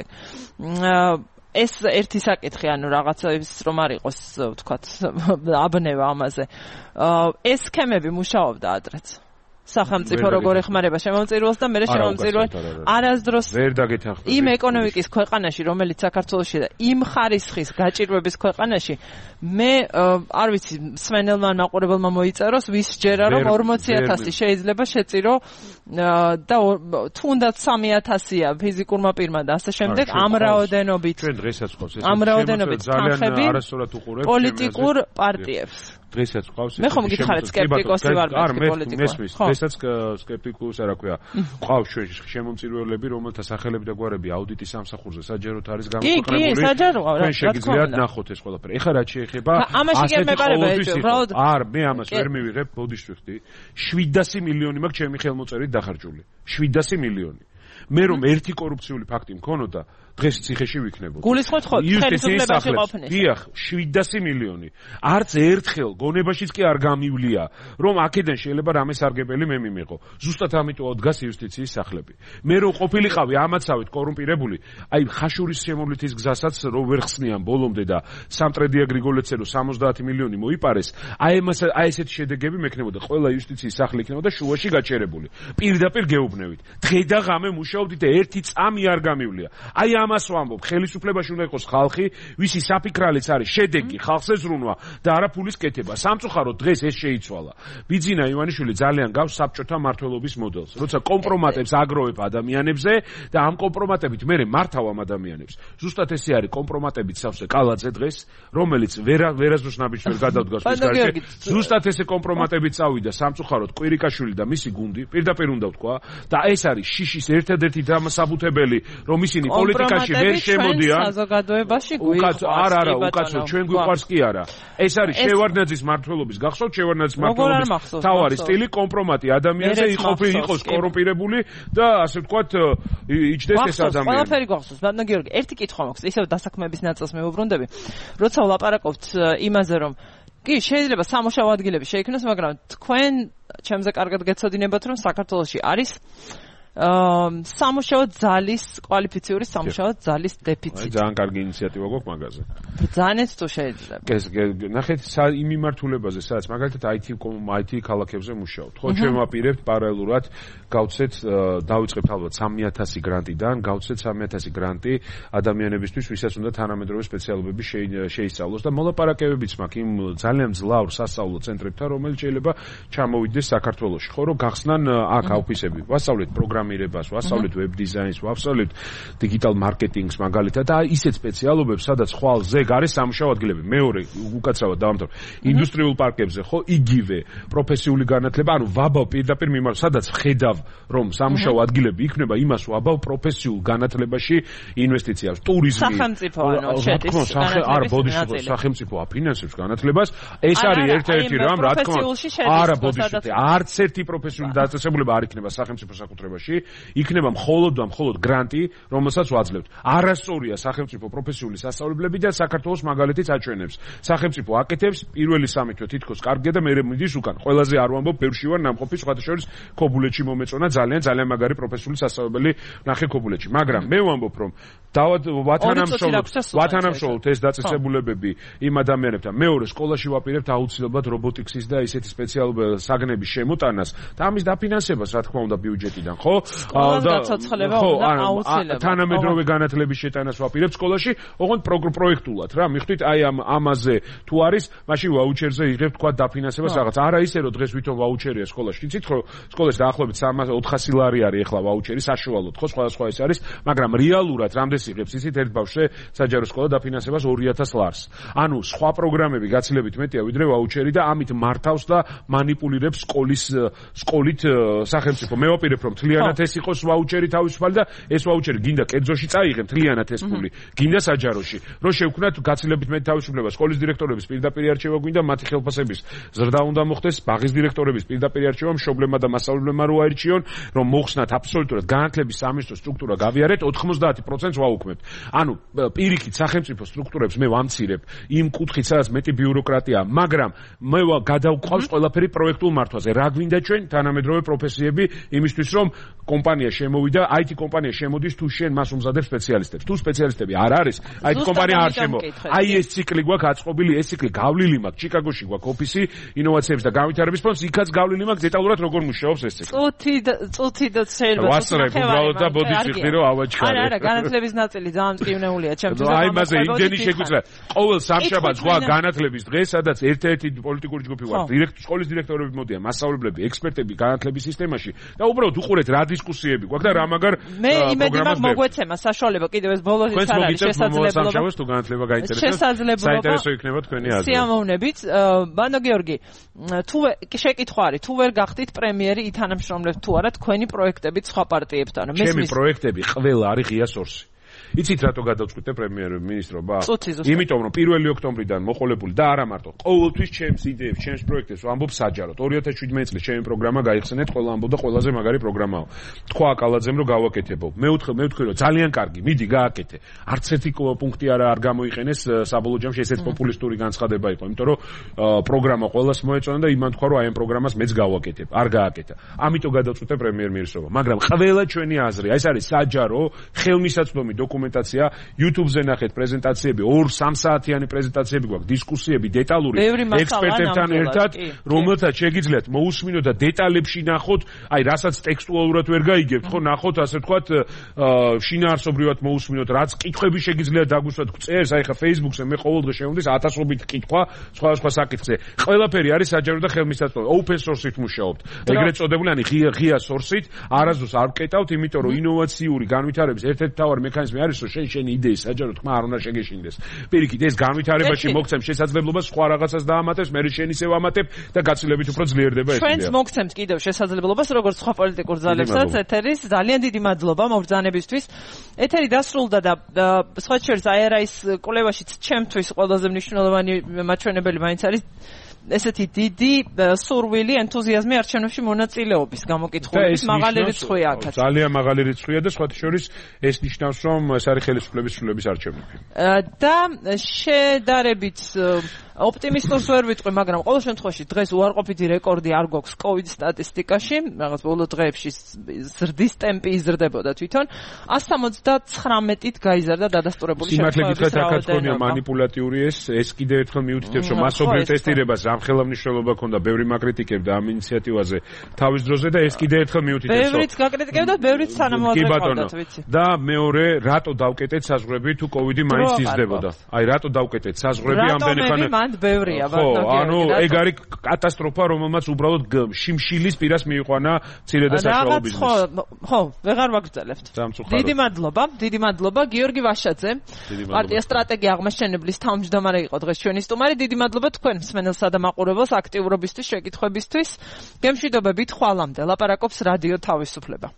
ეს ერთი საკითხი, ანუ რაღაცების რომ არ იყოს, ვთქვათ, აბნევა ამაზე. ეს სქემები მუშაობდა ადრეც. სახელმწიფო როგორ ეხმარება შემომწირველს და მე შემომწირველ არასდროს იმ ეკონომიკის ქვეყანაში, რომელიც საქართველოში და იმ ხარისხის გაჭირვების ქვეყანაში, მე არ ვიცი, სვენელმა მაყურებელმა მოიწეროს, ვის ჯერა რომ ორმოცი ათასი შეიძლება შეწირო და თუნდაც სამი ათასია ფიზიკურმა პირმა და ასე შემდეგ, ამ რაოდენობით ჩვენ დღესაც ყავს ეს ამ რაოდენობით თანხები არასწორად უყურებთ პოლიტიკურ პარტიებს. დღესაც ყავს მე ხომ გითხარით სკეპტიკოსი ვარ მე პოლიტიკოსი. დღესაც სკეპტიკოსი რა ქვია. ყავს ჩვენ შემომწირველები, რომელთა სახელები და გვარები აუდიტის სამსახურზე საჯაროდ არის გამოქვეყნებული. კი, კი, საჯაროა, რა თქმა უნდა. ჩვენ შეგიძლიათ ნახოთ ეს ყველაფერი. ეხლა რა შეეხება ასეთი ყოველთვის არ მე ამას ვერ მივიღებ, ბოდიშ ვიხდი. შვიდასი მილიონი მაქვს ჩემი ხელმოწერით დახარჯული. შვიდასი მილიონი. მე რომ ერთი კორუფციული ფაქტი მქონოდა, დღეს ციხეში ვიქნებოდი. გულისხმობთ ხო ხელისუფლებაში ყოფნის. დიახ, შვიდასი მილიონი. არც ერთხელ გონებაშიც კი არ გამივლია, რომ აქედან შეიძლება რამე სარგებელი მე მიმიღო. ზუსტად ამიტომ დგას იუსტიციის სახლები. მე რომ ყოფილიყავი ამაცავით კორუმპირებული, აი ხაშურის შემოვლითის გზასაც რო ვერ ხსნიან ბოლომდე და სამტრედია გრიგოლეთზე რო სამოცდაათი მილიონი მოიპარეს, აი ამას აი ესეთი შედეგები მექნებოდა. ყველა იუსტიციის სახლი იქნებოდა შუაში გაჩერებული. პირდაპირ გეუბნევით. დღე და ღამე მუშაობდით და ერთი წამი არ გამივლია. აი ამას ვამბობ, ხელისუფლებაში უნდა იყოს ხალხი, ვისი საფიქრალიც არის შედეგი, ხალხს ეზრუნვა და არა ფულის კეთება. სამწუხაროდ დღეს ეს შეიცვალა. ბიძინა ივანიშვილი ძალიან გავს საბჭოთა მმართველობის მოდელს. როცა კომპრომატებს აგროვებ ადამიანებზე და ამ კომპრომატებით მე მართავ ამ ადამიანებს. ზუსტად ესე არის კომპრომატებით სავსე კალაძე დღეს, რომელიც ვერა ვერაზოს ნაბიჯს ვერ გადავდგას მის გარშე. ზუსტად ესე კომპრომატებით წავიდა სამწუხაროდ კვირიკაშვილი და მისი გუნდი, პირდაპირ უნდა ვთქვა და ეს არის შიშის ერთადერთი დამასაბუთებელი, რომ ისინი პოლიტიკაში ვერ შემოდიან საზოგადოებაში გვიყვარს არა არა უკაცო ჩვენ გვიყვარს კი არა ეს არის შევარდნაძის მმართველობის გახსოვთ შევარდნაძის მმართველობის თავარი სტილი კომპრომატი ადამიანზე იყოფი იყოს კორუმპირებული და ასე ვთქვათ იჯდეს ეს ადამიანი ყველაფერი გახსოვს ბატონო გიორგი ერთი კითხვა მაქვს ისევ დასაქმების ნაწილს მეუბრუნდები როცა ვლაპარაკობთ იმაზე რომ კი შეიძლება სამუშაო ადგილები შეიქმნას მაგრამ თქვენ ჩემზე კარგად გეცოდინებათ რომ საქართველოში არის სამუშაო ძალის კვალიფიციური სამუშაო ძალის დეფიციტი. ძალიან კარგი ინიციატივა გვაქვს მაგაზე. ბრძანეთ თუ შეიძლება. ეს ნახეთ იმ მიმართულებაზე, სადაც მაგალითად აი თი აი თი ქალაქებზე მუშაობთ. ხო ჩვენ ვაპირებთ პარალელურად გავცეთ დავიწყებთ ალბათ სამი ათასი გრანტიდან, გავცეთ სამი ათასი გრანტი ადამიანებისთვის, ვისაც უნდა თანამედროვე სპეციალობები შეისწავლოს და მოლაპარაკებებიც მაქვს იმ ძალიან ძლავრ სასწავლო ცენტრებთან, რომელიც შეიძლება ჩამოვიდეს საქართველოში. ხო რომ გახსნან აქ ოფისები. ვასწავლეთ პროგრამირებას, ვასწავლეთ ვებ დიზაინს, ვასწავლეთ დიგიტალ მარკეტინგს მაგალითად და ისეთ სპეციალობებს, სადაც ხვალ ზეგ არის სამუშაო ადგილები. მეორე უკაცრავად დავამთავრე. ინდუსტრიულ პარკებზე ხო იგივე პროფესიული განათლება, ანუ ვაბავ პირდაპირ მიმართ, სადაც ხედავ რომ სამუშაო ადგილები იქნება, იმას ვაბავ პროფესიულ განათლებაში ინვესტიციას, ტურიზმი. სახელმწიფო ანუ შედის არ ბოდიშო სახელმწიფო აფინანსებს განათლებას. ეს არის ერთ-ერთი რამ, რა თქმა უნდა. არა ბოდიშო, არც ერთი პროფესიული დაწესებულება არ იქნება სახელმწიფო საკუთრებაში. იქნება მხოლოდ და მხოლოდ გრანტი, რომელსაც ვაძლევთ. არასწორია სახელმწიფო პროფესიული სასწავლებლები და საქართველოს მაგალითიც აჩვენებს. სახელმწიფო აკეთებს პირველი სამი თვე თითქოს კარგია და მე მიდის უკან. ყველაზე არ ვამბობ, ბევრში ვარ ნამყოფი, სხვათა შორის ქობულეთში მომეწონა ძალიან ძალიან მაგარი პროფესიული სასწავლებელი ნახე ქობულეთში. მაგრამ მე ვამბობ, რომ ვათანამშრომლობთ, ვათანამშრომლობთ ეს დაწესებულებები იმ ადამიანებთან. მეორე სკოლაში ვაპირებთ აუცილებლად რობოტიკსის და ისეთი სპეციალურ საგნების შემოტანას და ამის დაფინანსებას, რა თქმა უნდა, ბიუჯეტიდან, ხო? და თანამედროვე განათლების შეტანას ვაპირებთ სკოლაში, ოღონდ პროექტულად რა, მიხვდით, აი ამ ამაზე თუ არის, მაშინ ვაუჩერზე იღებ თქვა დაფინანსებას რაღაც. არა ისე რომ დღეს ვითომ ვაუჩერია სკოლაში. იცით ხო, სკოლაში დაახლოებით ოთხასი ლარი არის ახლა ვაუჩერი საშუალოდ, ხო, სხვადასხვა ის არის, მაგრამ რეალურად რამდენს იღებს იცით ერთ ბავშვზე საჯარო სკოლა დაფინანსებას ორი ათას ლარს. ანუ სხვა პროგრამები გაცილებით მეტია ვიდრე ვაუჩერი და ამით მართავს და მანიპულირებს სკოლის სკოლით სახელმწიფო. მე ვაპირებ რომ მთლიანი მთლიანად ეს იყოს ვაუჩერი თავისუფალი და ეს ვაუჩერი გინდა კერძოში წაიღე მთლიანად ეს ფული, გინდა საჯაროში. რომ შევქნათ გაცილებით მეტ თავისუფლება, სკოლის დირექტორების პირდაპირ არჩევა გვინდა, მათი ხელფასების ზრდა უნდა მოხდეს, ბაღის დირექტორების პირდაპირ არჩევა, მშობლებმა და მასწავლებლებმა რო აირჩიონ, რომ მოხსნათ აბსოლუტურად განათლების სამინისტროს სტრუქტურა გავიარეთ, ოთხმოცდაათი პროცენტს ვაუქმებთ. ანუ პირიქით სახელმწიფო სტრუქტურებს მე ვამცირებ იმ კუთხით, სადაც მეტი ბიუროკრატია, მაგრამ მე გადავყავს ყველაფერი პროექტულ მართვაზე. რა გვინდა ჩვენ თანამედროვე პროფესიები იმისთვის, რომ კომპანია შემოვიდა, აი ტი კომპანია შემოდის თუ შენ მას უმზადებ სპეციალისტებს. თუ სპეციალისტები არ არის, აი ტი კომპანია არ შემო. აი ეს ციკლი გვაქვს აწყობილი, ეს ციკლი გავლილი მაქვს. ჩიკაგოში გვაქვს ოფისი ინოვაციების და განვითარების ფონდს, იქაც გავლილი მაქვს დეტალურად როგორ მუშაობს ეს ციკლი. წუთი წუთი და შეიძლება ვასწრებ უბრალოდ და ბოდიშ ვიხდირო ავაჩქარე. არა, არა, განათლების ნაწილი ძალიან მწკივნეულია ჩემთვის. აი მასე იმდენი შეგვიძლია. ყოველ სამშაბათს გვაქვს განათლების დღე, სადაც ერთ-ერთი პოლიტიკური ჯგუფი ვარ, დირექტორ სკოლის დირექტორები მოდიან, მასწავლებლები, ექსპერტები განათლების სისტემაში და უბრალოდ უყურეთ რა დისკუსიები გვაქვს და რა მაგარ პროგრამას. მე იმედი მაქვს მოგვეცემა საშუალება კიდევ ეს ბოლოს ის არ არის შესაძლებლობა. სამშაბათს თუ განათლება გაინტერესებს. შესაძლებლობა. საინტერესო იქნება თქვენი აზრი. სიამოვნებით. ბანო გიორგი, თუ შეკითხვა არის, თუ ვერ გახდით პრემიერი ითანამშრომლებთ თუ არა თქვენი პროექტებით სხვა პარტიებთან. ჩემი პროექტები ყველა არის ღია სორსი. იცით რატო გადავწყვიტე პრემიერ-მინისტრობა? იმიტომ რომ პირველი ოქტომბრიდან მოყოლებული და არა მარტო, ყოველთვის ჩემს იდეებს, ჩემს პროექტებს ვამბობ საჯაროდ. ორი ათას შვიდმეტი წლის ჩემი პროგრამა გაიხსენეთ, ყველა ამბობდა ყველაზე მაგარი პროგრამაა. თქვა აკალაძემ რომ გავაკეთებო. მე ვთქვი, მე ვთქვი რომ ძალიან კარგი, მიდი გააკეთე. არც ერთი პუნქტი არა არ გამოიყენეს საბოლოო ჯამში ესეც პოპულისტური განცხადება იყო, იმიტომ რომ პროგრამა ყველას მოეწონა და იმან თქვა რომ აი ამ პროგრამას მეც გავაკეთებ. არ გააკეთა. ამიტომ გადავწყვიტე პრემიერ-მინისტრობა. მაგრამ ყველა ჩვენი აზრი, ეს არის საჯარო, ხელმისაწვდომი დოკუმენტაცია, YouTube-ზე ნახეთ პრეზენტაციები, ორ სამ საათიანი პრეზენტაციები გვაქვს, დისკუსიები დეტალური ექსპერტებთან ერთად, რომელთაც შეგიძლიათ მოусმინოთ და დეტალებში ნახოთ, აი რასაც ტექსტუალურად ვერ გაიგებთ, ხო ნახოთ, ასე ვთქვათ, შინაარსობრივად მოусმინოთ, რაც კითხვები შეგიძლიათ დაგუსვათ წერს, აი ხა Facebook-ზე მე ყოველდღე შემოდის ათასობით კითხვა სხვადასხვა საკითხზე. ყველაფერი არის საჯარო და ხელმისაწვდომი. Open source-ით მუშაობთ. ეგრეთ წოდებული, ანუ ღია ღია source-ით, არასდროს არ ვკეტავთ, იმიტომ რომ ინოვაციური განვითარების ერთ-ერთი მთავარი მექანიზმი არის რომ შენ შენი იდეის საჯარო თქმა არ უნდა შეგეშინდეს. პირიქით ეს განვითარებაში მოგცემ შესაძლებლობას სხვა რაღაცას დაამატებს, მე შენ ისევ ამატებ და გაცილებით უფრო ძლიერდება ეს იდეა. ჩვენც მოგცემთ კიდევ შესაძლებლობას როგორც სხვა პოლიტიკურ ძალებსაც ეთერის. ძალიან დიდი მადლობა მობრძანებისთვის. ეთერი დასრულდა და სხვა შერს აი არა ის კვლევაშიც ჩემთვის ყველაზე მნიშვნელოვანი მაჩვენებელი მაინც არის ესეთი დიდი სურვილი, ენთუზიაზმი არჩევნებში მონაწილეობის გამოკითხულების მაღალი რიცხვი აქაც. ძალიან მაღალი რიცხვია და სხვათა შორის ეს ნიშნავს, რომ ეს არის ხელისუფლების ცვლილების არჩევნები. და შედარებით ოპტიმისტურს ვერ ვიტყვი, მაგრამ ყოველ შემთხვევაში დღეს უარყოფითი რეკორდი არ გვაქვს COVID სტატისტიკაში, რაღაც ბოლო დღეებში ზრდის ტემპი იზრდებოდა თვითონ. εκατს სამოცდათხრამეტით გაიზარდა დადასტურებული შემთხვევების რაოდენობა. სიმართლე გითხრათ, აქაც გქონია მანიპულატიური ეს, ეს კიდევ ერთხელ მიუთითებს, რომ მასობრივ ტესტირებას რამხელა მნიშვნელობა ჰქონდა, ბევრი მაკრიტიკებდა ამ ინიციატივაზე თავის დროზე და ეს კიდევ ერთხელ მიუთითებს, რომ ბევრიც გაკრიტიკებდა, ბევრიც თანამოაზრეებდათ, ვიცი. და მეორე, რატო დავკეტეთ საზღვრები თუ COVID მაინც იზრდებოდა? აი რატო დავკეტეთ საზღვრები ამდენი ხანი? ბევრია ხო, ანუ ეგ არის კატასტროფა, რომელმაც უბრალოდ შიმშილის პირას მიიყვანა მცირე და საშუალო ბიზნესი. ხო, ხო, ვეღარ ვაგრძელებთ. დიდი მადლობა, დიდი მადლობა გიორგი ვაშაძე. პარტია სტრატეგია აღმაშენებლის თავმჯდომარე იყო დღეს ჩვენი სტუმარი. დიდი მადლობა თქვენ მსმენელსა და მაყურებელს აქტიურობისთვის, შეკითხვებისთვის. გემშვიდობებით ხვალამდე. ლაპარაკობს რადიო თავისუფლება.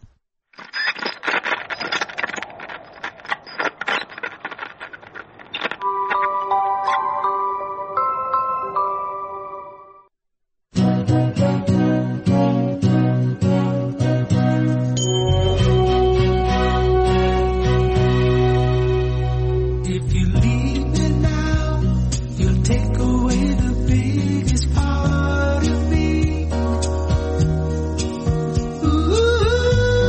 Ooh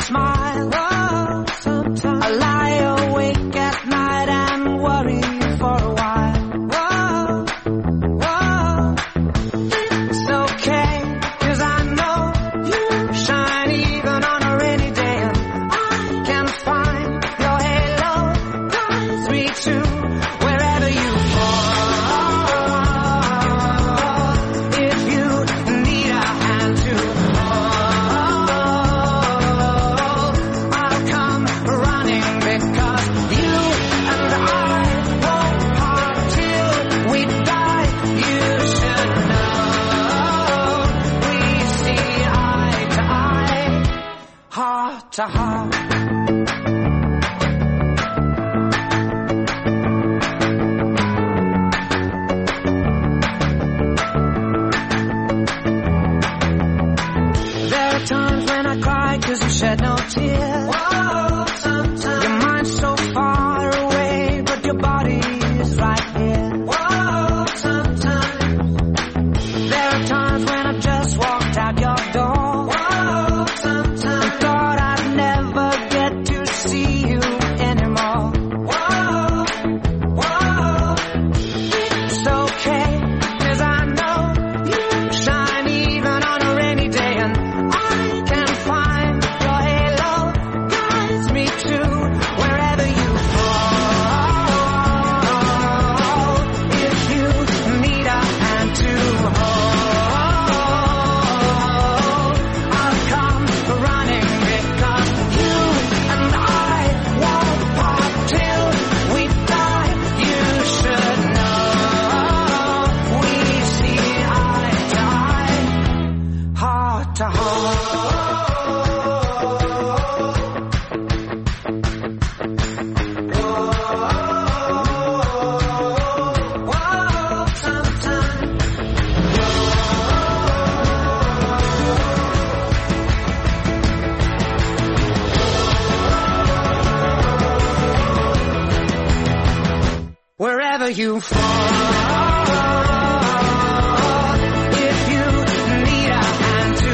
smile. Oh, sometimes I lie awake at night and worry for a while. Whoa, whoa, it's okay, 'cause I know you shine even on a rainy day, and I can find your halo guides me to wherever you fall. If you need a hand to hold, I'll come running, because you and I won't part till we die. You should know we see eye to eye, heart to heart. There are times when I cry 'cause you shed no tears. Whoa, sometimes your mind's so far away, but your body is right here. Whoa, sometimes there are times when I just walked out your door. Whoa, sometimes and thought I'd never get to see you anymore. Whoa, whoa, it's okay, 'cause I know you shine even on a rainy day, and I can find your halo guides me to wherever you fall. If you need a hand to hold, I'll come running, because you and I won't part till we die. You should know we see eye to eye, heart to heart. Whoa, sometimes wherever you fall, if you need a hand to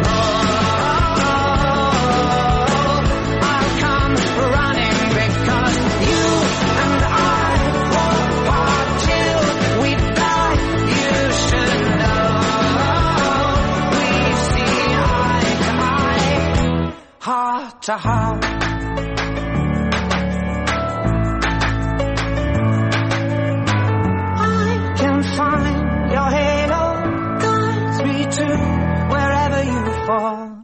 hold, I'll come running, because you and I won't part till we die. You should know we see eye to eye, heart to heart. I can find your halo guides me to wherever you fall.